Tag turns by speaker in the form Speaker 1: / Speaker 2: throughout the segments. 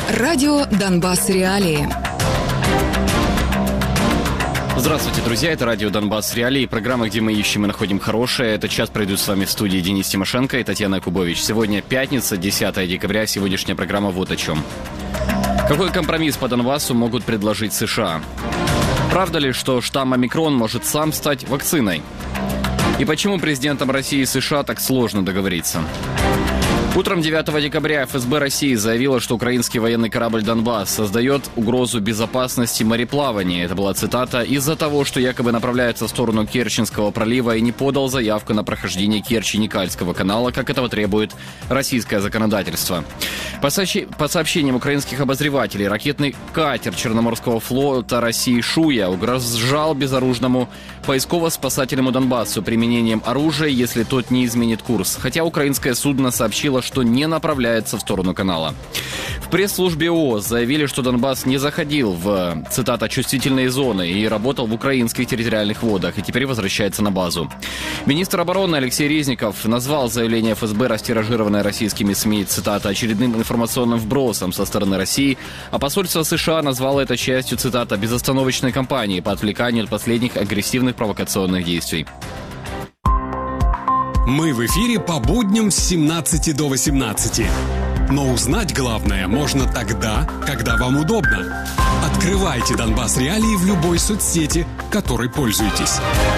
Speaker 1: Радио «Донбасс. Реалии».
Speaker 2: Здравствуйте, друзья. Это радио «Донбасс. Реалии». Программа, где мы ищем и находим хорошее. Этот час пройдут с вами в студии Денис Тимошенко и Татьяна Якубович. Сегодня пятница, 10 декабря. Сегодняшняя программа вот о чем. Какой компромисс по Донбассу могут предложить США? Правда ли, что штамм омикрон может сам стать вакциной? И почему президентам России и США так сложно договориться? Утром 9 декабря ФСБ России заявила, что украинский военный корабль «Донбасс» создает угрозу безопасности мореплавания. Это была цитата: «из-за того, что якобы направляется в сторону Керченского пролива и не подал заявку на прохождение Керчи-Никальского канала, как этого требует российское законодательство». По сообщениям украинских обозревателей, ракетный катер Черноморского флота России «Шуя» угрожал безоружному поисково-спасательному Донбассу применением оружия, если тот не изменит курс. Хотя украинское судно сообщило, что не направляется в сторону канала. В пресс-службе ООС заявили, что Донбасс не заходил в, цитата, «чувствительные зоны» и работал в украинских территориальных водах, и теперь возвращается на базу. Министр обороны Алексей Резников назвал заявление ФСБ, растиражированное российскими СМИ, цитата, «очередным информационным вбросом со стороны России», а посольство США назвало это частью, цитата, «безостановочной кампании по отвлеканию от последних агрессивных провокационных действий».
Speaker 3: Мы в эфире по будням с 17 до 18. Но узнать главное можно тогда, когда вам удобно. Открывайте «Донбасс. Реалии» в любой соцсети, которой пользуетесь.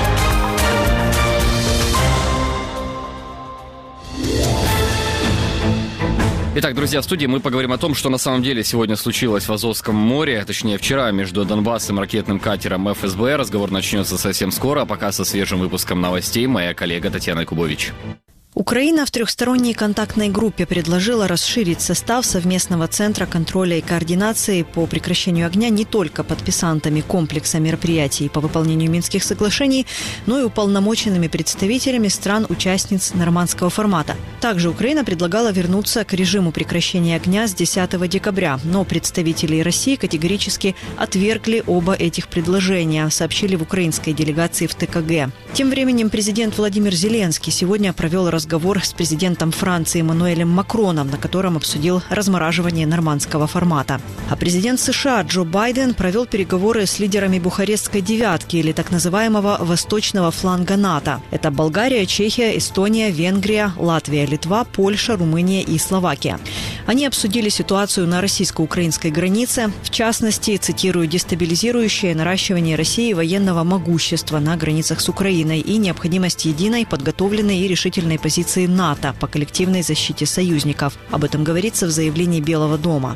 Speaker 2: Итак, друзья, в студии мы поговорим о том, что на самом деле сегодня случилось в Азовском море, точнее вчера, между Донбассом и ракетным катером ФСБ. Разговор начнется совсем скоро, а пока со свежим выпуском новостей моя коллега Татьяна Якубович.
Speaker 4: Украина в трехсторонней контактной группе предложила расширить состав совместного центра контроля и координации по прекращению огня не только подписантами комплекса мероприятий по выполнению Минских соглашений, но и уполномоченными представителями стран-участниц нормандского формата. Также Украина предлагала вернуться к режиму прекращения огня с 10 декабря, но представители России категорически отвергли оба этих предложения, сообщили в украинской делегации в ТКГ. Тем временем президент Владимир Зеленский сегодня провел разговор с президентом Франции Эммануэлем Макроном, на котором обсудил размораживание нормандского формата. А президент США Джо Байден провел переговоры с лидерами Бухарестской девятки, или так называемого восточного фланга НАТО. Это Болгария, Чехия, Эстония, Венгрия, Латвия, Литва, Польша, Румыния и Словакия. Они обсудили ситуацию на российско-украинской границе, в частности, цитирую, «дестабилизирующее наращивание России военного могущества на границах с Украиной и необходимость единой, подготовленной и решительной позиции НАТО по коллективной защите союзников». Об этом говорится в заявлении Белого дома.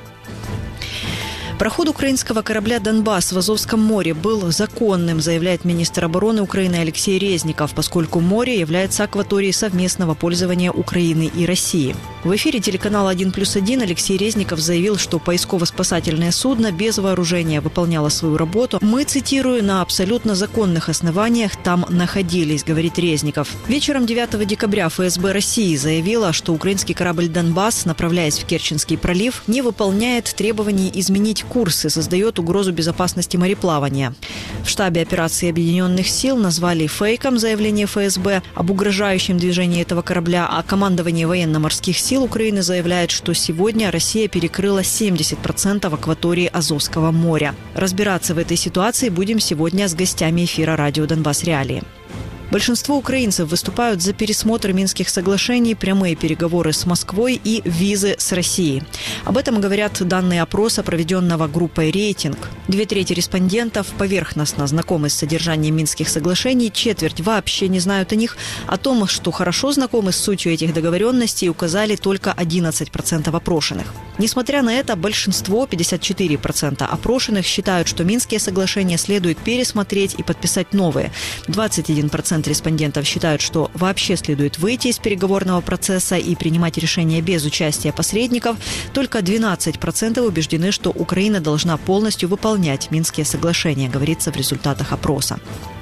Speaker 4: Проход украинского корабля «Донбасс» в Азовском море был законным, заявляет министр обороны Украины Алексей Резников, поскольку море является акваторией совместного пользования Украины и России. В эфире телеканала «1+1» Алексей Резников заявил, что поисково-спасательное судно без вооружения выполняло свою работу. «Мы, цитирую, на абсолютно законных основаниях там находились», говорит Резников. Вечером 9 декабря ФСБ России заявила, что украинский корабль «Донбасс», направляясь в Керченский пролив, не выполняет требований изменить курс и создает угрозу безопасности мореплавания. В штабе операции Объединенных сил назвали фейком заявление ФСБ об угрожающем движении этого корабля, а командование военно-морских сил Украины заявляет, что сегодня Россия перекрыла 70% акватории Азовского моря. Разбираться в этой ситуации будем сегодня с гостями эфира радио «Донбасс. Реалии». Большинство украинцев выступают за пересмотр Минских соглашений, прямые переговоры с Москвой и визы с Россией. Об этом говорят данные опроса, проведенного группой «Рейтинг». 2/3 респондентов поверхностно знакомы с содержанием Минских соглашений, четверть вообще не знают о них. О том, что хорошо знакомы с сутью этих договоренностей, указали только 11% опрошенных. Несмотря на это, большинство, 54% опрошенных, считают, что Минские соглашения следует пересмотреть и подписать новые. 21% респондентов считают, что вообще следует выйти из переговорного процесса и принимать решения без участия посредников. Только 12% убеждены, что Украина должна полностью выполнять Минские соглашения, говорится в результатах опроса.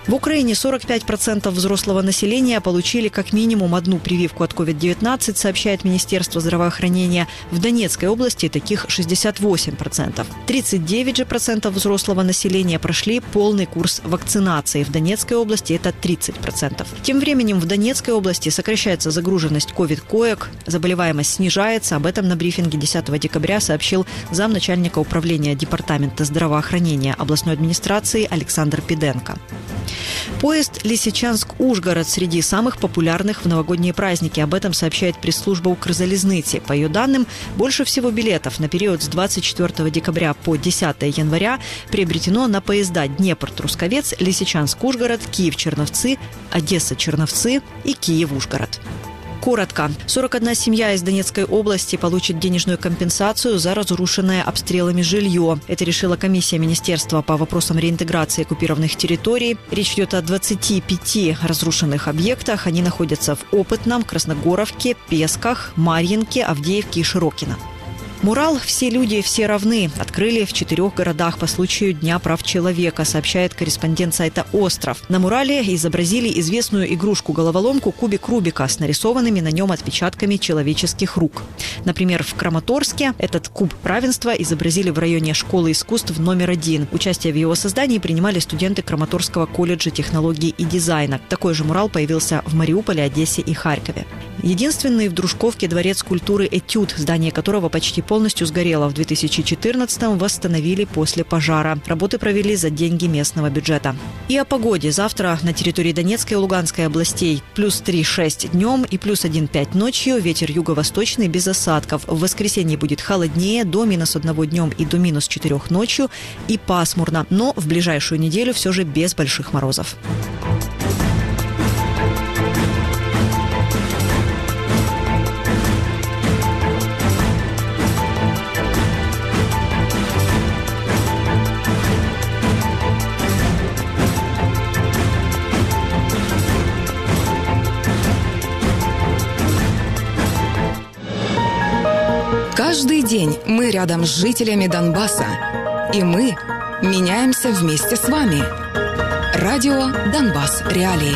Speaker 4: В Украине 45% взрослого населения получили как минимум одну прививку от COVID-19, сообщает Министерство здравоохранения. В Донецкой области таких 68%. 39% взрослого населения прошли полный курс вакцинации. В Донецкой области это 30%. Тем временем в Донецкой области сокращается загруженность COVID-коек, заболеваемость снижается. Об этом на брифинге 10 декабря сообщил замначальника управления Департамента здравоохранения областной администрации Александр Пиденко. Поезд Лисичанск-Ужгород среди самых популярных в новогодние праздники. Об этом сообщает пресс-служба Укрзалезницы. По ее данным, больше всего билетов на период с 24 декабря по 10 января приобретено на поезда Днепр-Трусковец, Лисичанск-Ужгород, Киев-Черновцы, Одесса-Черновцы и Киев-Ужгород. Коротко. 41 семья из Донецкой области получит денежную компенсацию за разрушенное обстрелами жилье. Это решила комиссия Министерства по вопросам реинтеграции оккупированных территорий. Речь идет о 25 разрушенных объектах. Они находятся в Опытном, Красногоровке, Песках, Марьинке, Авдеевке и Широкино. Мурал «Все люди, все равны» открыли в 4 городах по случаю Дня прав человека, сообщает корреспондент сайта «Остров». На мурале изобразили известную игрушку-головоломку кубик Рубика с нарисованными на нем отпечатками человеческих рук. Например, в Краматорске этот куб равенства изобразили в районе школы искусств номер 1. Участие в его создании принимали студенты Краматорского колледжа технологий и дизайна. Такой же мурал появился в Мариуполе, Одессе и Харькове. Единственный в Дружковке дворец культуры «Этюд», здание которого почти полностью сгорело в 2014-м, восстановили после пожара. Работы провели за деньги местного бюджета. И о погоде. Завтра на территории Донецкой и Луганской областей плюс 3,6 днем и плюс 1,5 ночью. Ветер юго-восточный без осадков. В воскресенье будет холоднее, до -1 днем и до -4 ночью, и пасмурно. Но в ближайшую неделю все же без больших морозов.
Speaker 1: Каждый день мы рядом с жителями Донбасса. И мы меняемся вместе с вами. Радио «Донбасс. Реалии».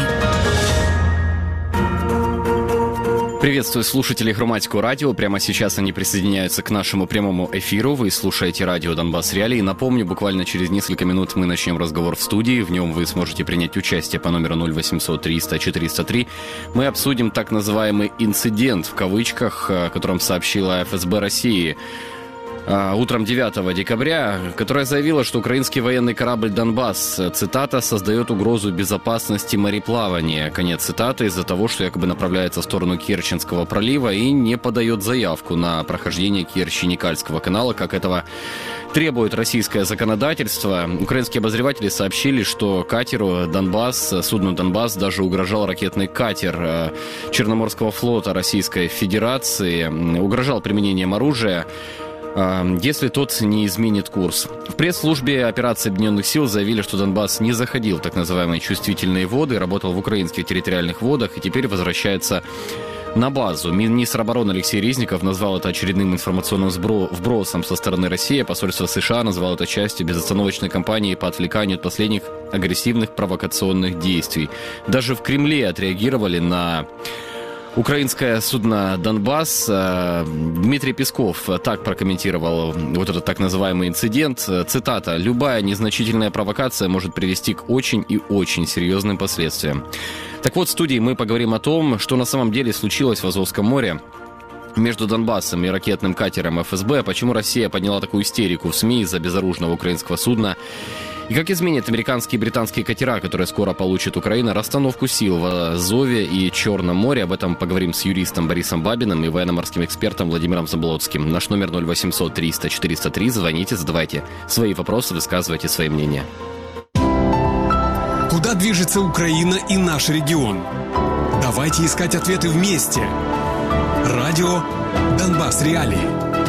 Speaker 2: Приветствую слушателей Хроматикого радио. Прямо сейчас они присоединяются к нашему прямому эфиру. Вы слушаете радио «Донбасс. Реалии». Напомню, буквально через несколько минут мы начнем разговор в студии. В нем вы сможете принять участие по номеру 0800 300 403. Мы обсудим так называемый «инцидент», в кавычках, о котором сообщила ФСБ России утром 9 декабря, которая заявила, что украинский военный корабль «Донбасс», цитата, «создает угрозу безопасности мореплавания». Конец цитаты, из-за того, что якобы направляется в сторону Керченского пролива и не подает заявку на прохождение Керчь-Уникальского канала, как этого требует российское законодательство. Украинские обозреватели сообщили, что катеру «Донбасс», судну «Донбасс» даже угрожал ракетный катер Черноморского флота Российской Федерации, угрожал применением оружия, если тот не изменит курс. В пресс-службе операции Объединенных сил заявили, что Донбасс не заходил в так называемые чувствительные воды, работал в украинских территориальных водах и теперь возвращается на базу. Министр обороны Алексей Резников назвал это очередным информационным вбросом со стороны России. Посольство США назвало это частью безостановочной кампании по отвлеканию от последних агрессивных провокационных действий. Даже в Кремле отреагировали на украинское судно «Донбасс». Дмитрий Песков так прокомментировал вот этот так называемый инцидент. Цитата: «Любая незначительная провокация может привести к очень и очень серьезным последствиям». Так вот, в студии мы поговорим о том, что на самом деле случилось в Азовском море между Донбассом и ракетным катером ФСБ, почему Россия подняла такую истерику в СМИ из-за безоружного украинского судна, и как изменят американские и британские катера, которые скоро получит Украина, расстановку сил в Азове и Черном море. Об этом поговорим с юристом Борисом Бабиным и военно-морским экспертом Владимиром Заблоцким. Наш номер 0800 300 403. Звоните, задавайте свои вопросы, высказывайте свои мнения.
Speaker 3: Куда движется Украина и наш регион? Давайте искать ответы вместе. Радио «Донбасс. Реалии».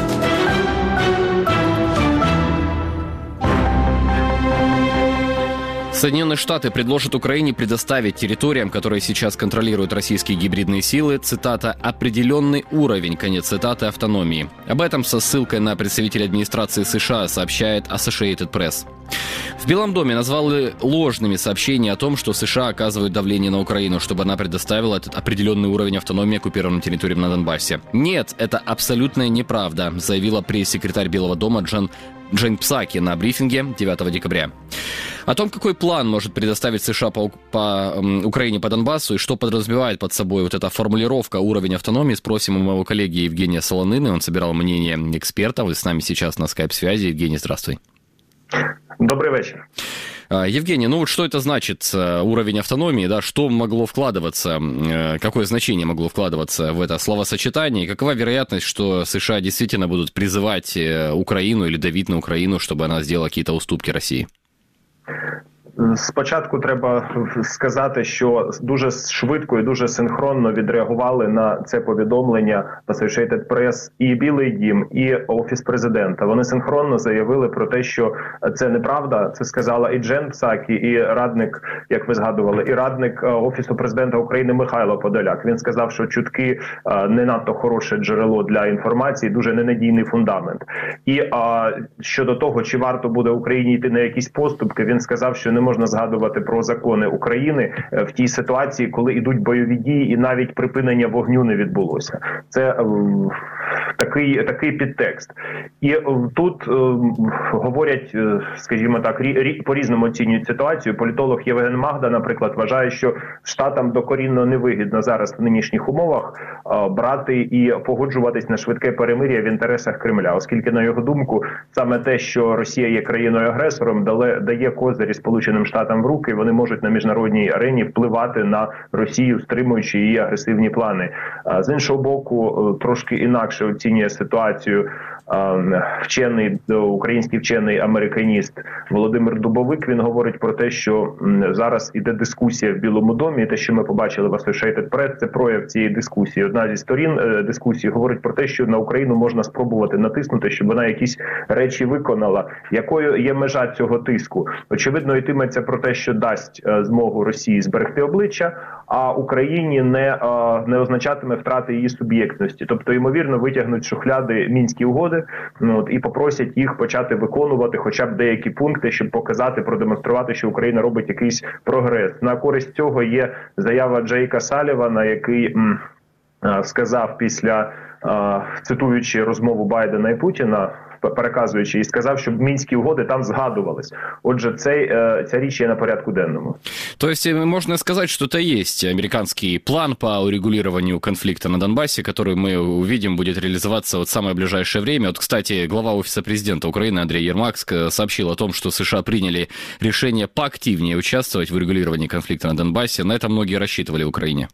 Speaker 2: Соединенные Штаты предложат Украине предоставить территориям, которые сейчас контролируют российские гибридные силы, цитата, «определенный уровень», конец цитаты, автономии. Об этом со ссылкой на представителя администрации США сообщает Associated Press. В Белом доме назвали ложными сообщения о том, что США оказывают давление на Украину, чтобы она предоставила этот определенный уровень автономии оккупированным территориям на Донбассе. Нет, это абсолютная неправда, заявила пресс-секретарь Белого дома Джен Псаки на брифинге 9 декабря. О том, какой план может предоставить США по Украине по Донбассу и что подразумевает под собой вот эта формулировка уровень автономии, спросим у моего коллеги Евгения Солонины. Он собирал мнение экспертов и с нами сейчас на скайп-связи. Евгений, здравствуй.
Speaker 5: Добрый вечер.
Speaker 2: Евгений, ну вот что это значит, уровень автономии, да, что могло вкладываться, какое значение могло вкладываться в это словосочетание, и какова вероятность, что США действительно будут призывать Украину или давить на Украину, чтобы она сделала какие-то уступки России?
Speaker 5: Спочатку треба сказати, що дуже швидко і дуже синхронно відреагували на це повідомлення Associated Press і Білий дім, і Офіс президента. Вони синхронно заявили про те, що це неправда. Це сказала і Джен Псакі, і радник, як ви згадували, і радник Офісу президента України Михайло Подоляк. Він сказав, що чутки не надто хороше джерело для інформації, дуже ненадійний фундамент. І щодо того, чи варто буде Україні йти на якісь поступки, він сказав, що не можна згадувати про закони України в тій ситуації, коли йдуть бойові дії і навіть припинення вогню не відбулося. Це такий підтекст. І тут говорять, скажімо так, по-різному оцінюють ситуацію. Політолог Євген Магда, наприклад, вважає, що Штатам докорінно невигідно зараз в нинішніх умовах брати і погоджуватись на швидке перемир'я в інтересах Кремля, оскільки, на його думку, саме те, що Росія є країною-агресором, дає козирі Сполученим Штатам в руки, вони можуть на міжнародній арені впливати на Росію, стримуючи її агресивні плани. З іншого боку, трошки інакше оцінює ситуацію український вчений-американіст Володимир Дубовик. Він говорить про те, що зараз іде дискусія в Білому домі, і те, що ми побачили в Associated Press, це прояв цієї дискусії. Одна зі сторін дискусії говорить про те, що на Україну можна спробувати натиснути, щоб вона якісь речі виконала. Якою є межа цього тиску? Очевидно, йтиметься про те, що дасть змогу Росії зберегти обличчя, а Україні не означатиме втрати її суб'єктності. Тобто, ймовірно, витягнуть з шухляди Мінські угоди і попросять їх почати виконувати хоча б деякі пункти, щоб показати, продемонструвати, що Україна робить якийсь прогрес. На користь цього є заява Джейка Салівана, який сказав після, цитуючи розмову Байдена і Путіна, переказуючи, і сказав, щоб Мінські угоди там згадувались. Отже, ця річ є на порядку денному.
Speaker 2: То есть можно сказать, что это есть американский план по урегулированию конфликта на Донбассе, который мы увидим будет реализоваться в самое ближайшее время. Вот, кстати, глава Офиса президента Украины Андрей Ермак сообщил о том, что США приняли решение поактивнее участвовать в урегулировании конфликта на Донбассе. На это многие рассчитывали в Украине.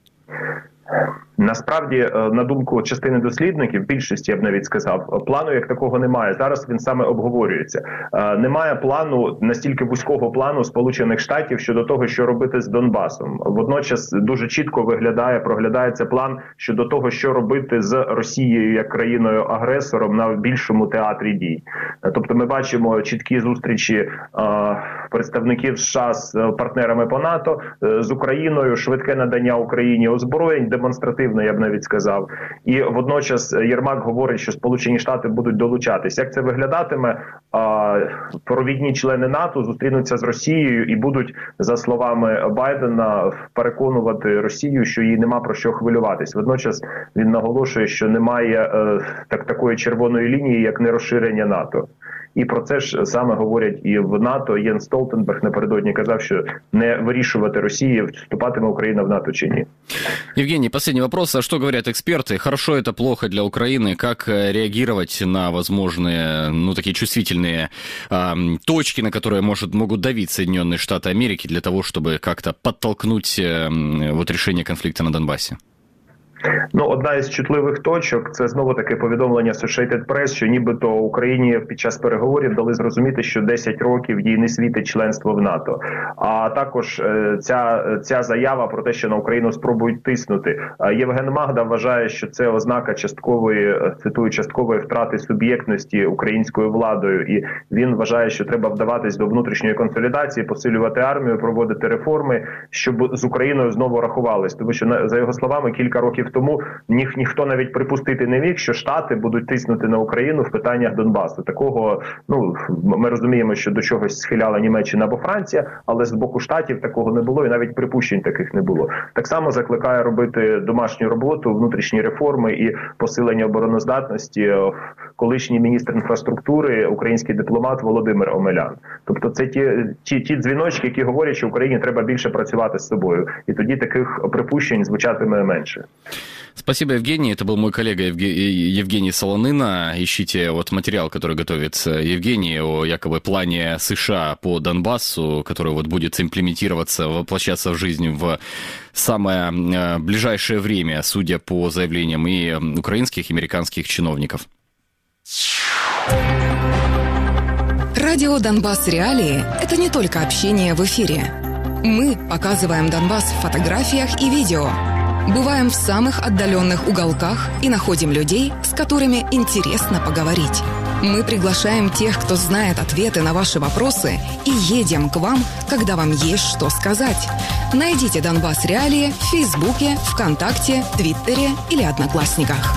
Speaker 5: Насправді, на думку частини дослідників, більшості, я б навіть сказав, плану як такого немає. Зараз він саме обговорюється. Немає плану, настільки вузького плану Сполучених Штатів щодо того, що робити з Донбасом. Водночас дуже чітко проглядається план щодо того, що робити з Росією як країною-агресором на більшому театрі дій. Тобто ми бачимо чіткі зустрічі представників США з партнерами по НАТО, з Україною, швидке надання Україні озброєнь, демонстративно, я б навіть сказав. І водночас Єрмак говорить, що Сполучені Штати будуть долучатись. Як це виглядатиме? Провідні члени НАТО зустрінуться з Росією і будуть, за словами Байдена, переконувати Росію, що їй нема про що хвилюватись. Водночас він наголошує, що немає такої червоної лінії, як нерозширення НАТО. І про це ж саме говорять і в НАТО. Єнс Столтенберг напередодні казав, що не вирішувати Росії, вступатиме Україна в НАТО чи ні.
Speaker 2: Евгений, последний вопрос. А что говорят эксперты? Хорошо это, плохо для Украины? Как реагировать на возможные, такие чувствительные точки, на которые могут давить Соединенные Штаты Америки для того, чтобы как-то подтолкнуть решение конфликта на Донбассе?
Speaker 5: Одна із чутливих точок – це знову-таки повідомлення Associated Press, що нібито Україні під час переговорів дали зрозуміти, що 10 років їй не світить членство в НАТО. А також ця заява про те, що на Україну спробують тиснути. Євген Магда вважає, що це ознака часткової втрати суб'єктності українською владою. І він вважає, що треба вдаватись до внутрішньої консолідації, посилювати армію, проводити реформи, щоб з Україною знову рахувались. Тому що, за його словами, кілька років тому ніхто навіть припустити не міг, що Штати будуть тиснути на Україну в питаннях Донбасу. Такого, ми розуміємо, що до чогось схиляла Німеччина або Франція, але з боку Штатів такого не було і навіть припущень таких не було. Так само закликає робити домашню роботу, внутрішні реформи і посилення обороноздатності колишній міністр інфраструктури, український дипломат Володимир Омелян. Тобто це ті дзвіночки, які говорять, що Україні треба більше працювати з собою. І тоді таких припущень звучатиме менше.
Speaker 2: Спасибо, Евгений. Это был мой коллега Евгений Солонина. Ищите материал, который готовит Евгений о якобы плане США по Донбассу, который будет имплементироваться, воплощаться в жизнь в самое ближайшее время, судя по заявлениям и украинских, и американских чиновников.
Speaker 1: Радио «Донбасс. Реалии» — это не только общение в эфире. Мы показываем Донбасс в фотографиях и видео, бываем в самых отдаленных уголках и находим людей, с которыми интересно поговорить. Мы приглашаем тех, кто знает ответы на ваши вопросы, и едем к вам, когда вам есть что сказать. Найдите «Донбасс. Реалии» в Фейсбуке, ВКонтакте, Твиттере или Одноклассниках.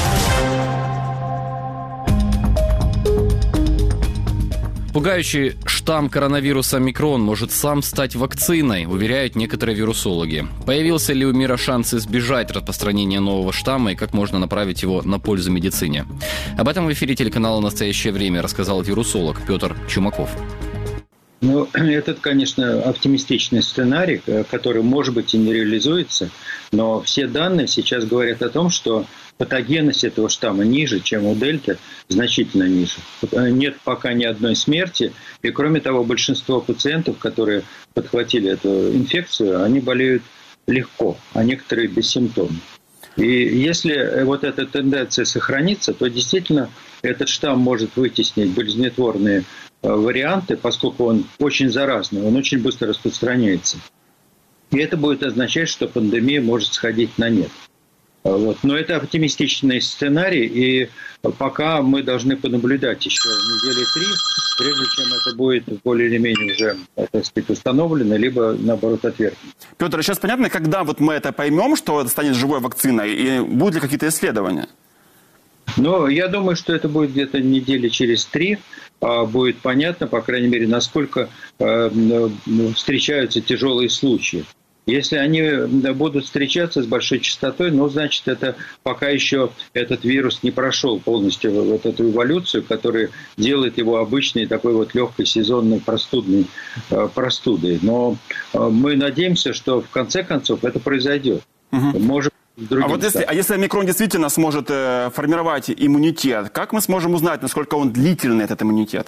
Speaker 2: Пугающий штамм коронавируса омикрон может сам стать вакциной, уверяют некоторые вирусологи. Появился ли у мира шанс избежать распространения нового штамма и как можно направить его на пользу медицине? Об этом в эфире телеканала «Настоящее время» рассказал вирусолог Петр Чумаков.
Speaker 6: Этот, конечно, оптимистичный сценарий, который, может быть, и не реализуется, но все данные сейчас говорят о том, что патогенность этого штамма ниже, чем у дельты, значительно ниже. Нет пока ни одной смерти, и, кроме того, большинство пациентов, которые подхватили эту инфекцию, они болеют легко, а некоторые бессимптомно. И если эта тенденция сохранится, то действительно этот штамм может вытеснить болезнетворные варианты, поскольку он очень заразный, он очень быстро распространяется. И это будет означать, что пандемия может сходить на нет. Но это оптимистичный сценарий, и пока мы должны понаблюдать еще недели 3, прежде чем это будет более или менее уже, так сказать, установлено, либо, наоборот, отвергнуто.
Speaker 7: Петр, сейчас понятно, когда мы это поймем, что это станет живой вакциной, и будут ли какие-то исследования?
Speaker 6: Я думаю, что это будет где-то недели через 3. Будет понятно, по крайней мере, насколько встречаются тяжелые случаи. Если они будут встречаться с большой частотой, значит, это пока еще этот вирус не прошел полностью эту эволюцию, которая делает его обычной такой легкой сезонной простудой. Но мы надеемся, что в конце концов это произойдет. Может,
Speaker 7: если омикрон действительно сможет формировать иммунитет, как мы сможем узнать, насколько он длительный, этот иммунитет?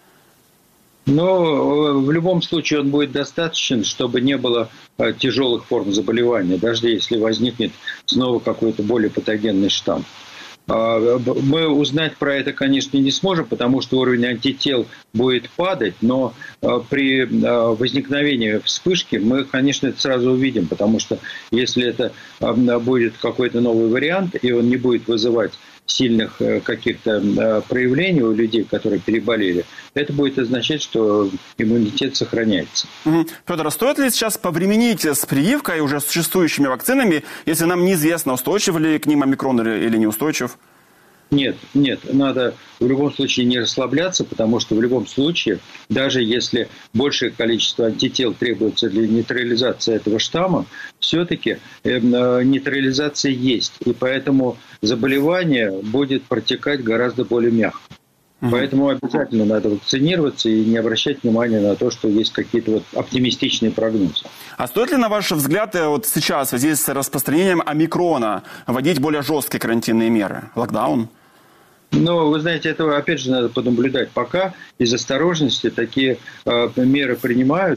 Speaker 6: В любом случае он будет достаточен, чтобы не было тяжелых форм заболевания, даже если возникнет снова какой-то более патогенный штамм. Мы узнать про это, конечно, не сможем, потому что уровень антител будет падать, но при возникновении вспышки мы, конечно, это сразу увидим, потому что если это будет какой-то новый вариант, и он не будет вызывать сильных каких-то проявлений у людей, которые переболели, это будет означать, что иммунитет сохраняется.
Speaker 7: Петр, а стоит ли сейчас повременить с прививкой уже существующими вакцинами, если нам неизвестно, устойчив ли к ним омикрон или неустойчив?
Speaker 6: Нет, надо в любом случае не расслабляться, потому что в любом случае, даже если большее количество антител требуется для нейтрализации этого штамма, все-таки нейтрализация есть, и поэтому заболевание будет протекать гораздо более мягко. Поэтому обязательно надо вакцинироваться и не обращать внимания на то, что есть какие-то оптимистичные прогнозы.
Speaker 7: А стоит ли, на ваш взгляд, сейчас в связи с распространением омикрона вводить более жесткие карантинные меры? Локдаун?
Speaker 6: Вы знаете, этого опять же надо понаблюдать. Пока из осторожности такие меры принимают,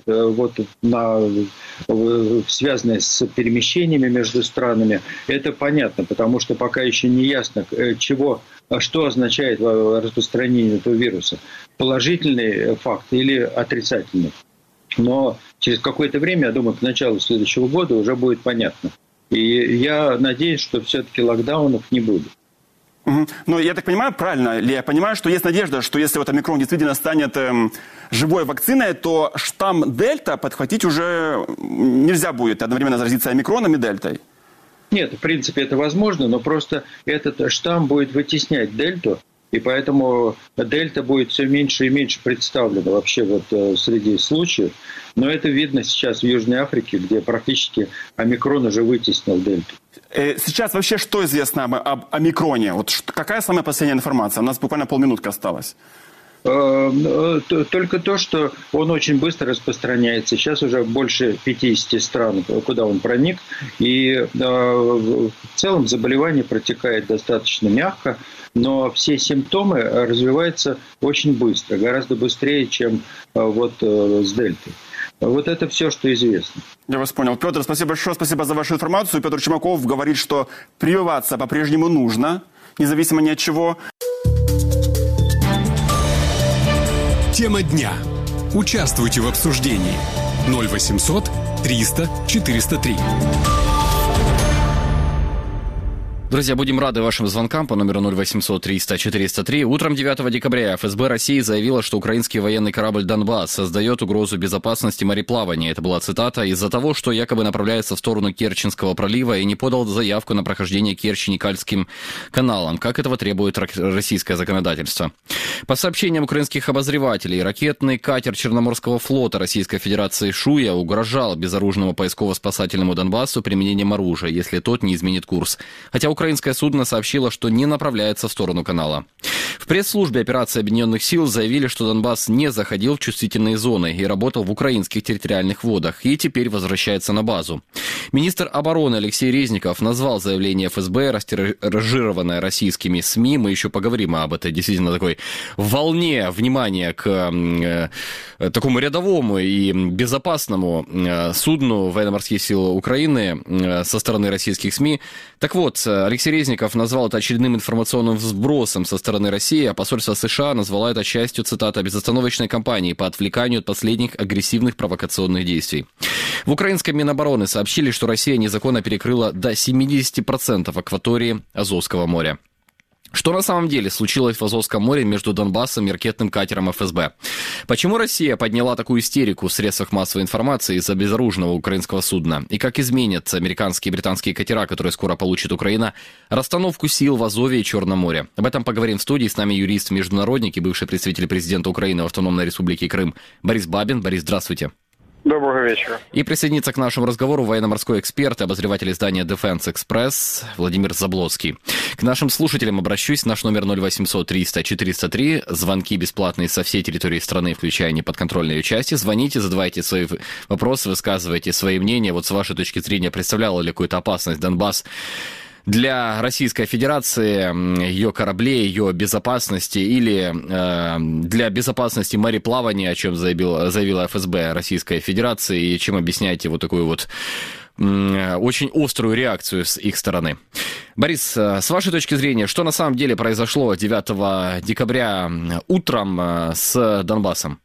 Speaker 6: связанные с перемещениями между странами. Это понятно, потому что пока еще не ясно, что означает распространение этого вируса. Положительный факт или отрицательный. Но через какое-то время, я думаю, к началу следующего года уже будет понятно. И я надеюсь, что все-таки локдаунов не будет.
Speaker 7: Но я так понимаю, правильно ли я понимаю, что есть надежда, что если омикрон действительно станет живой вакциной, то штамм дельта подхватить уже нельзя будет одновременно заразиться омикроном и дельтой?
Speaker 6: Нет, в принципе, это возможно, но просто этот штамм будет вытеснять дельту, и поэтому дельта будет все меньше и меньше представлена вообще среди случаев. Но это видно сейчас в Южной Африке, где практически омикрон уже вытеснил дельту.
Speaker 7: Сейчас вообще что известно об омикроне? Какая самая последняя информация? У нас буквально полминутки осталось.
Speaker 6: Только то, что он очень быстро распространяется. Сейчас уже больше 50 стран, куда он проник. И в целом заболевание протекает достаточно мягко, но все симптомы развиваются очень быстро, гораздо быстрее, чем с дельтой. Вот это все, что известно.
Speaker 7: Я вас понял. Петр, спасибо большое, спасибо за вашу информацию. Петр Чумаков говорит, что прививаться по-прежнему нужно, независимо ни от чего.
Speaker 3: Тема дня. Участвуйте в обсуждении. 0800 300 403.
Speaker 2: Друзья, будем рады вашим звонкам по номеру 0800 300 403. Утром 9 декабря ФСБ России заявила, что украинский военный корабль «Донбасс» создает угрозу безопасности мореплавания. Это была цитата. Из-за того, что якобы направляется в сторону Керченского пролива и не подал заявку на прохождение Керчь-Никольским каналом, как этого требует российское законодательство. По сообщениям украинских обозревателей, ракетный катер Черноморского флота Российской Федерации «Шуя» угрожал безоружному поисково-спасательному Донбассу применением оружия, если тот не изменит курс. Хотя украинское судно сообщило, что не направляется в сторону канала. В пресс-службе операции Объединенных сил заявили, что Донбасс не заходил в чувствительные зоны и работал в украинских территориальных водах, и теперь возвращается на базу. Министр обороны Алексей Резников назвал заявление ФСБ растиражированное российскими СМИ. Мы еще поговорим об этой действительно такой волне внимания к такому рядовому и безопасному судну военно-морских сил Украины со стороны российских СМИ. Так вот, Алексей Резников назвал это очередным информационным взбросом со стороны России, а посольство США назвало это частью, цитата, безостановочной кампании по отвлеканию от последних агрессивных провокационных действий. В украинском Минобороны сообщили, что Россия незаконно перекрыла до 70% акватории Азовского моря. Что на самом деле случилось в Азовском море между Донбассом и ракетным катером ФСБ? Почему Россия подняла такую истерику в средствах массовой информации из-за безоружного украинского судна? И как изменят американские и британские катера, которые скоро получит Украина, расстановку сил в Азове и Черном море? Об этом поговорим в студии. С нами юрист-международник и бывший представитель президента Украины в Автономной Республике Крым Борис Бабин. Борис, здравствуйте.
Speaker 8: Доброго вечера.
Speaker 2: И присоединиться к нашему разговору военно-морской эксперт и обозреватель издания Defense Express Владимир Заблоцкий. К нашим слушателям обращусь. Наш номер 0800 300 403. Звонки бесплатные со всей территории страны, включая неподконтрольные части. Звоните, задавайте свои вопросы, высказывайте свои мнения. Вот с вашей точки зрения, представляла ли какую-то опасность Донбасс для Российской Федерации, ее кораблей, ее безопасности или для безопасности мореплавания, о чем заявила ФСБ Российской Федерации, и чем объясняете вот такую вот очень острую реакцию с их стороны. Борис, с вашей точки зрения, что на самом деле произошло 9 декабря утром с Донбассом?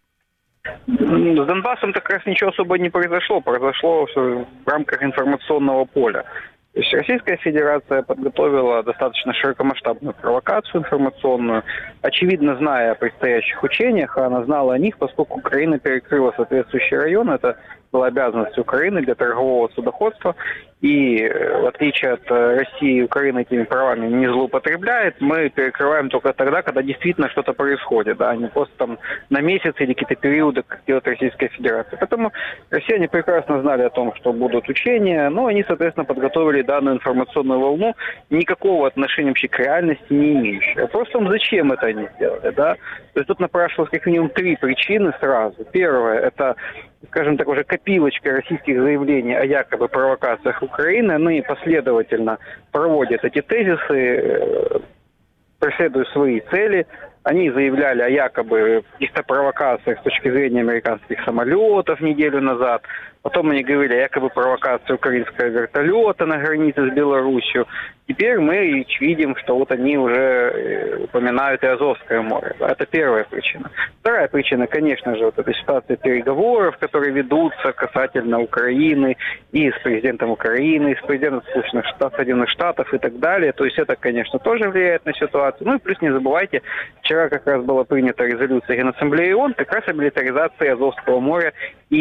Speaker 8: С Донбассом как раз ничего особо не произошло. Произошло все в рамках информационного поля. То есть Российская Федерация подготовила достаточно широкомасштабную провокацию информационную. Очевидно, зная о предстоящих учениях, а она знала о них, поскольку Украина перекрыла соответствующий район. Это была обязанность Украины для торгового судоходства. И в отличие от России, Украина этими правами не злоупотребляет. Мы перекрываем только тогда, когда действительно что-то происходит, а не просто там на месяц или какие-то периоды, как делает Российская Федерация. Поэтому россияне прекрасно знали о том, что будут учения, но они, соответственно, подготовили данную информационную волну, никакого отношения вообще к реальности не имеющую. Просто зачем это они сделали, да? То есть тут напрашивалось как минимум 3 причины сразу. Первое, это, скажем так, уже копилочка российских заявлений о якобы провокациях Украины. Они последовательно проводят эти тезисы, преследуя свои цели. Они заявляли о якобы каких-то провокациях с точки зрения американских самолетов неделю назад. Потом они говорили о якобы провокации украинского вертолета на границе с Беларусью. Теперь мы видим, что вот они уже упоминают и Азовское море. Это первая причина. Вторая причина, конечно же, вот эта ситуация переговоров, которые ведутся касательно Украины и с президентом Украины, и с президентом Соединенных Штатов и так далее. То есть это, конечно, тоже влияет на ситуацию. Ну и плюс не забывайте, вчера как раз была принята резолюция Генассамблеи ООН как раз о милитаризации Азовского моря и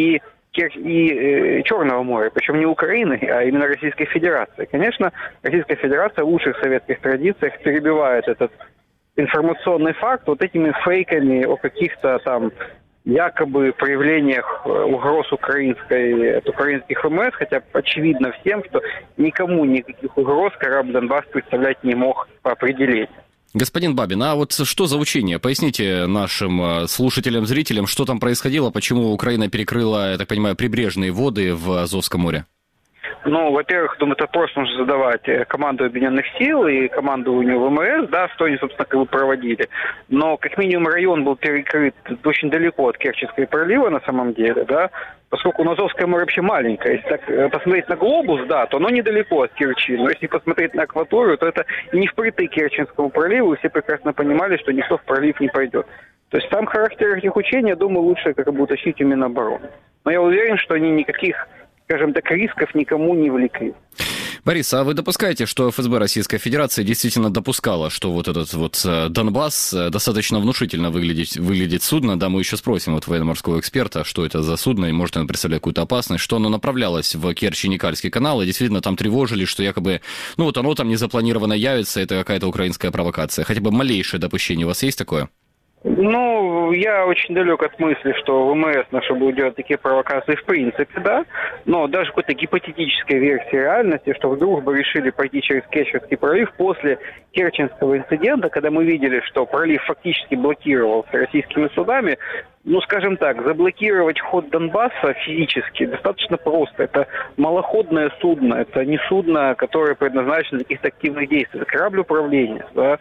Speaker 8: и Черного моря, причем не Украины, а именно Российской Федерации. Конечно, Российская Федерация в лучших советских традициях перебивает этот информационный факт вот этими фейками о каких-то там якобы проявлениях угроз украинских ВМС, хотя очевидно всем, что никому никаких угроз корабль «Донбасс» представлять не мог по определению.
Speaker 2: Господин Бабин, а вот что за учение? Поясните нашим слушателям, зрителям, что там происходило, почему Украина перекрыла, я так понимаю, прибрежные воды в Азовском море?
Speaker 8: Ну, во-первых, думаю, это просто нужно задавать команду Объединенных сил и командованию ВМС, да, что они, собственно, как бы проводили. Но, как минимум, район был перекрыт очень далеко от Керченского пролива, на самом деле, да, поскольку Азовское море вообще маленькое. Если так посмотреть на глобус, да, то оно недалеко от Керчи. Но если посмотреть на акваторию, то это не впритык к Керченскому проливу, и все прекрасно понимали, что никто в пролив не пойдет. То есть сам характер этих учений, я думаю, лучше как бы уточнить у Минобороны. Но я уверен, что они никаких, скажем так, рисков никому не влекли.
Speaker 2: Борис, а вы допускаете, что ФСБ Российской Федерации действительно допускала, что вот этот вот Донбасс достаточно внушительно выглядит судно? Да, мы еще спросим вот военно-морского эксперта, что это за судно и может оно представлять какую-то опасность, что оно направлялось в Керчь-Никольский канал, и действительно там тревожили, что якобы, ну вот оно там незапланированно явится, это какая-то украинская провокация. Хотя бы малейшее допущение у вас есть такое?
Speaker 8: Ну, я очень далек от мысли, что ВМС наши будут делать такие провокации в принципе, да, но даже какой-то гипотетической версии реальности, что вдруг бы решили пойти через Керченский пролив после Керченского инцидента, когда мы видели, что пролив фактически блокировался российскими судами, ну, скажем так, заблокировать ход Донбасса физически достаточно просто. Это малоходное судно, это не судно, которое предназначено для каких-то активных действий, это корабль управления, да.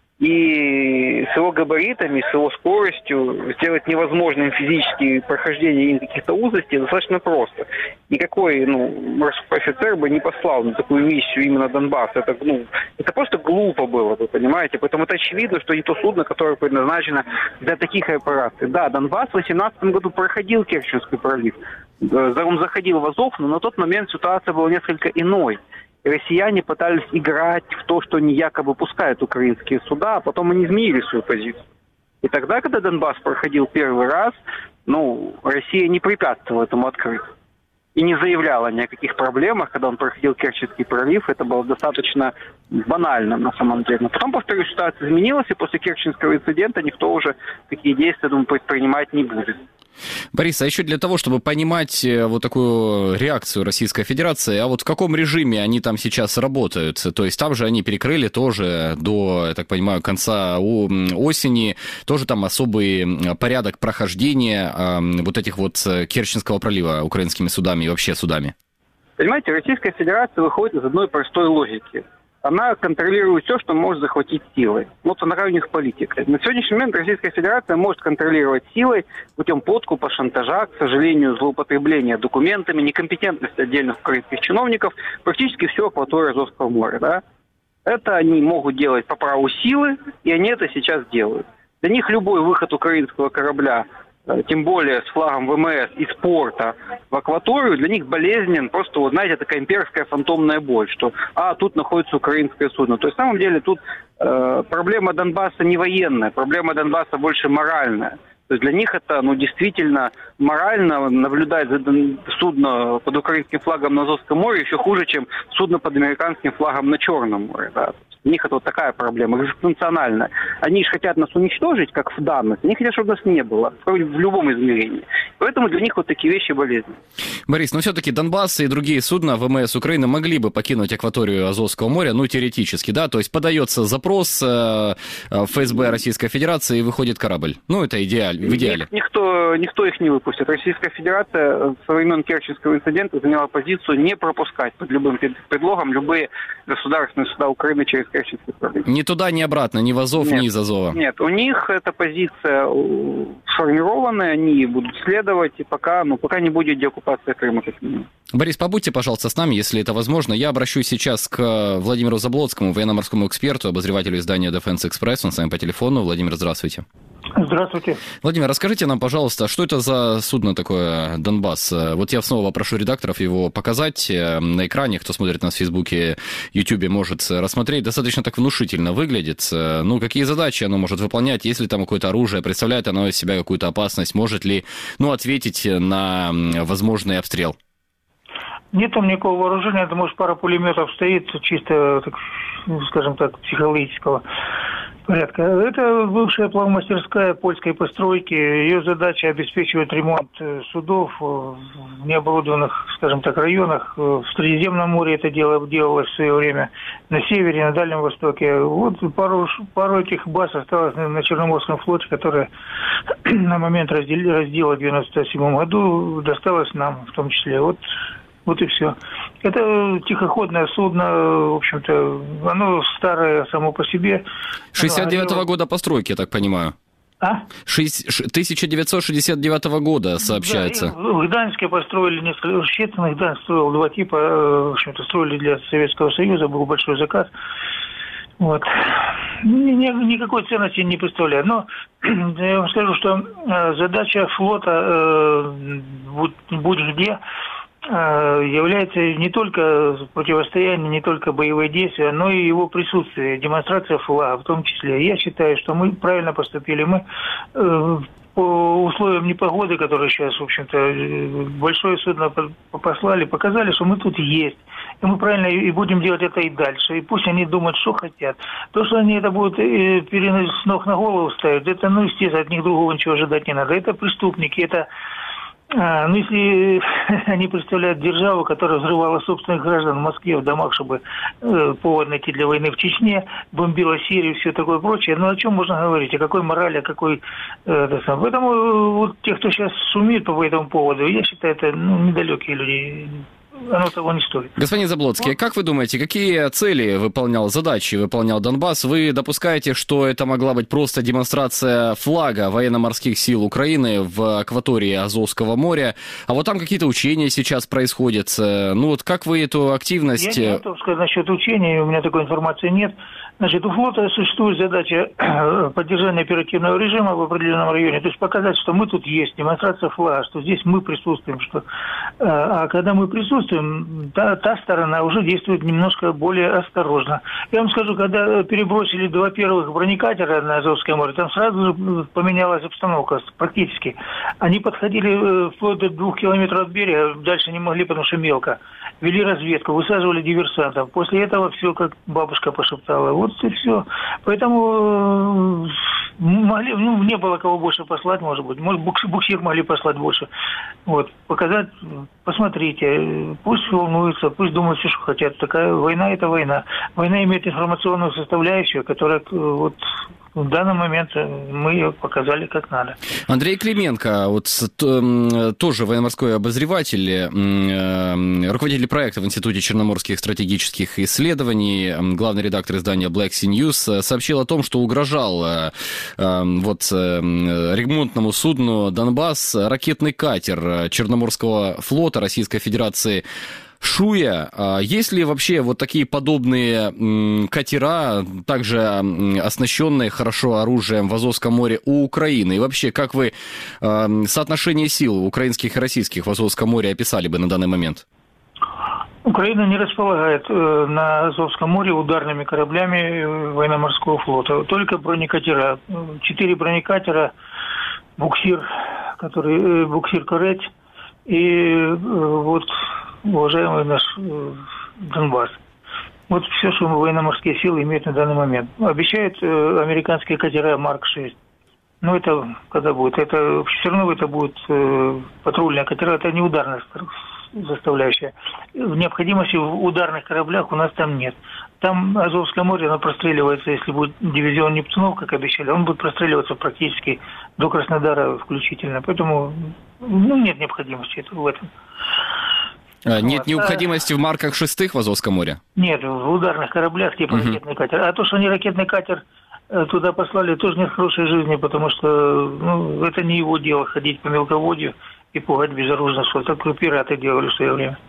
Speaker 8: И с его габаритами, с его скоростью сделать невозможным физически прохождение каких-то узостей достаточно просто. Никакой морской офицер бы не послал на такую миссию именно Донбасс. Это просто глупо было, вы понимаете? Поэтому это очевидно, что не то судно, которое предназначено для таких операций. Да, Донбасс в 2018 году проходил Керченский пролив. Он заходил в Азов, но на тот момент ситуация была несколько иной. Россияне пытались играть в то, что они якобы пускают украинские суда, а потом они изменили свою позицию. И тогда, когда Донбасс проходил первый раз, Россия не препятствовала этому открытию. И не заявляла ни о каких проблемах, когда он проходил Керченский пролив. Это было достаточно банально на самом деле. Но потом, повторюсь, ситуация изменилась, и после Керченского инцидента никто уже такие действия, думаю, предпринимать не будет.
Speaker 2: Борис, а еще для того, чтобы понимать вот такую реакцию Российской Федерации, а вот в каком режиме они там сейчас работают? То есть там же они перекрыли тоже до, я так понимаю, конца осени, тоже там особый порядок прохождения вот этих вот Керченского пролива украинскими судами и вообще судами.
Speaker 8: Понимаете, Российская Федерация выходит из одной простой логики. Она контролирует все, что может захватить силой. Вот на равных с политикой. На сегодняшний момент Российская Федерация может контролировать силой путем подкупа, шантажа, к сожалению, злоупотребления документами, некомпетентности отдельных украинских чиновников, практически всю акваторию Азовского моря. Да? Это они могут делать по праву силы, и они это сейчас делают. Для них любой выход украинского корабля, тем более с флагом ВМС из порта в акваторию, для них болезнен просто, вот знаете, такая имперская фантомная боль, что тут находится украинское судно. То есть, на самом деле, тут проблема Донбасса не военная, проблема Донбасса больше моральная. То есть для них это, действительно морально наблюдать за судно под украинским флагом на Азовском море еще хуже, чем судно под американским флагом на Черном море. Да. У них это вот такая проблема, экзистенциональная. Они же хотят нас уничтожить, как в данных. Они хотят, чтобы нас не было, в любом измерении. Поэтому для них вот такие вещи болезненны.
Speaker 2: Борис, но все-таки Донбасс и другие судна ВМС Украины могли бы покинуть акваторию Азовского моря, теоретически, да? То есть подается запрос в ФСБ Российской Федерации и выходит корабль. Это идеально. В идеале.
Speaker 8: Никто их не выпустит. Российская Федерация со времен Керченского инцидента заняла позицию не пропускать под любым предлогом любые государственные суда Украины через Керченский пролив.
Speaker 2: Ни туда, ни обратно, ни в Азов, ни из Азова.
Speaker 8: Нет, у них эта позиция сформированная, они будут следовать, и пока не будет деоккупация Крыма, как минимум.
Speaker 2: Борис, побудьте, пожалуйста, с нами, если это возможно. Я обращусь сейчас к Владимиру Заблоцкому, военно-морскому эксперту, обозревателю издания Defense Express. Он с вами по телефону. Владимир, здравствуйте.
Speaker 9: Здравствуйте.
Speaker 2: Владимир, расскажите нам, пожалуйста, что это за судно такое «Донбасс»? Вот я снова попрошу редакторов его показать на экране. Кто смотрит нас в Фейсбуке, Ютубе, может рассмотреть. Достаточно так внушительно выглядит. Ну, какие задачи оно может выполнять? Есть ли там какое-то оружие? Представляет оно из себя какую-то опасность? Может ли, ответить на возможный обстрел?
Speaker 9: Нет там никакого вооружения. Это, может, пара пулеметов стоит, чисто, скажем так, психологического порядка. Это бывшая плавмастерская польской постройки. Ее задача обеспечивать ремонт судов в необорудованных, скажем так, районах. В Средиземном море это делалось в свое время. На севере, на Дальнем Востоке. Вот пару этих баз осталось на Черноморском флоте, которая на момент раздела в 1997 году досталась нам в том числе. Вот и все. Это тихоходное судно, в общем-то, оно старое само по себе.
Speaker 2: 69-го года постройки, я так понимаю. 1969 года, сообщается.
Speaker 9: Да, в Гданьске построили несколько, Щецин Гданьск строил два типа, в общем-то, строили для Советского Союза, был большой заказ. Вот. Никакой ценности не представляет. Но я вам скажу, что задача флота будь где является не только противостояние, не только боевые действия, но и его присутствие, демонстрация флага в том числе. Я считаю, что мы правильно поступили. Мы по условиям непогоды, которые сейчас, в общем-то, большое судно послали, показали, что мы тут есть. И мы правильно и будем делать это и дальше. И пусть они думают, что хотят. То, что они это будут переносить с ног на голову ставить, это, естественно, от них другого ничего ожидать не надо. Это преступники, это... если они представляют державу, которая взрывала собственных граждан в Москве, в домах, чтобы повод найти для войны в Чечне, бомбила Сирию и все такое прочее, о чем можно говорить? О какой морали, о какой... Поэтому вот те, кто сейчас шумит по этому поводу, я считаю, это недалекие люди. Оно того не стоит.
Speaker 2: Господин Заблоцкий, как вы думаете, какие задачи выполнял Донбасс? Вы допускаете, что это могла быть просто демонстрация флага военно-морских сил Украины в акватории Азовского моря? А вот там какие-то учения сейчас происходят. Как вы эту активность...
Speaker 9: Я не готов сказать насчет учений, у меня такой информации нет. Значит, у флота существует задача поддержания оперативного режима в определенном районе, то есть показать, что мы тут есть, демонстрация флага, что здесь мы присутствуем, а когда мы присутствуем, та сторона уже действует немножко более осторожно. Я вам скажу, когда перебросили два первых бронекатера на Азовское море, там сразу же поменялась обстановка практически. Они подходили вплоть до 2 километров от берега, дальше не могли, потому что мелко. Вели разведку, высаживали диверсантов. После этого все, как бабушка пошептала. Вот и все. Поэтому не было кого больше послать, может быть. Может, буксир могли послать больше. Вот. Показать, посмотрите, пусть волнуются, пусть думают все, что хотят. Такая война – это война. Война имеет информационную составляющую, которая в данный момент мы ее показали как надо.
Speaker 2: Андрей Клименко, тоже военно-морской обозреватель, руководитель проекта в Институте черноморских стратегических исследований, главный редактор издания Black Sea News, сообщил о том, что угрожал ремонтному судну «Донбасс» ракетный катер Черноморского флота Российской Федерации «Шуя». Есть ли вообще вот такие подобные катера, также оснащенные хорошо оружием в Азовском море у Украины? И вообще, как вы соотношение сил украинских и российских в Азовском море описали бы на данный момент?
Speaker 9: Украина не располагает на Азовском море ударными кораблями военно-морского флота. Только бронекатера. 4 бронекатера, буксир «Кореть» и уважаемый наш Донбасс. Вот все, что военно-морские силы имеют на данный момент. Обещают американские катера Марк-6. Но это когда будет? Это все равно это будут патрульные катера, это не ударная составляющая. Необходимости в ударных кораблях у нас там нет. Там Азовское море, оно простреливается, если будет дивизион Нептунов, как обещали, он будет простреливаться практически до Краснодара включительно. Поэтому нет необходимости в этом.
Speaker 2: Нет необходимости в марках шестых в Азовском море?
Speaker 9: Нет, в ударных кораблях типа ракетный катер. А то, что они ракетный катер туда послали, тоже нет хорошей жизни, потому что это не его дело ходить по мелководью и пугать безоружных. Так пираты делали в свое время.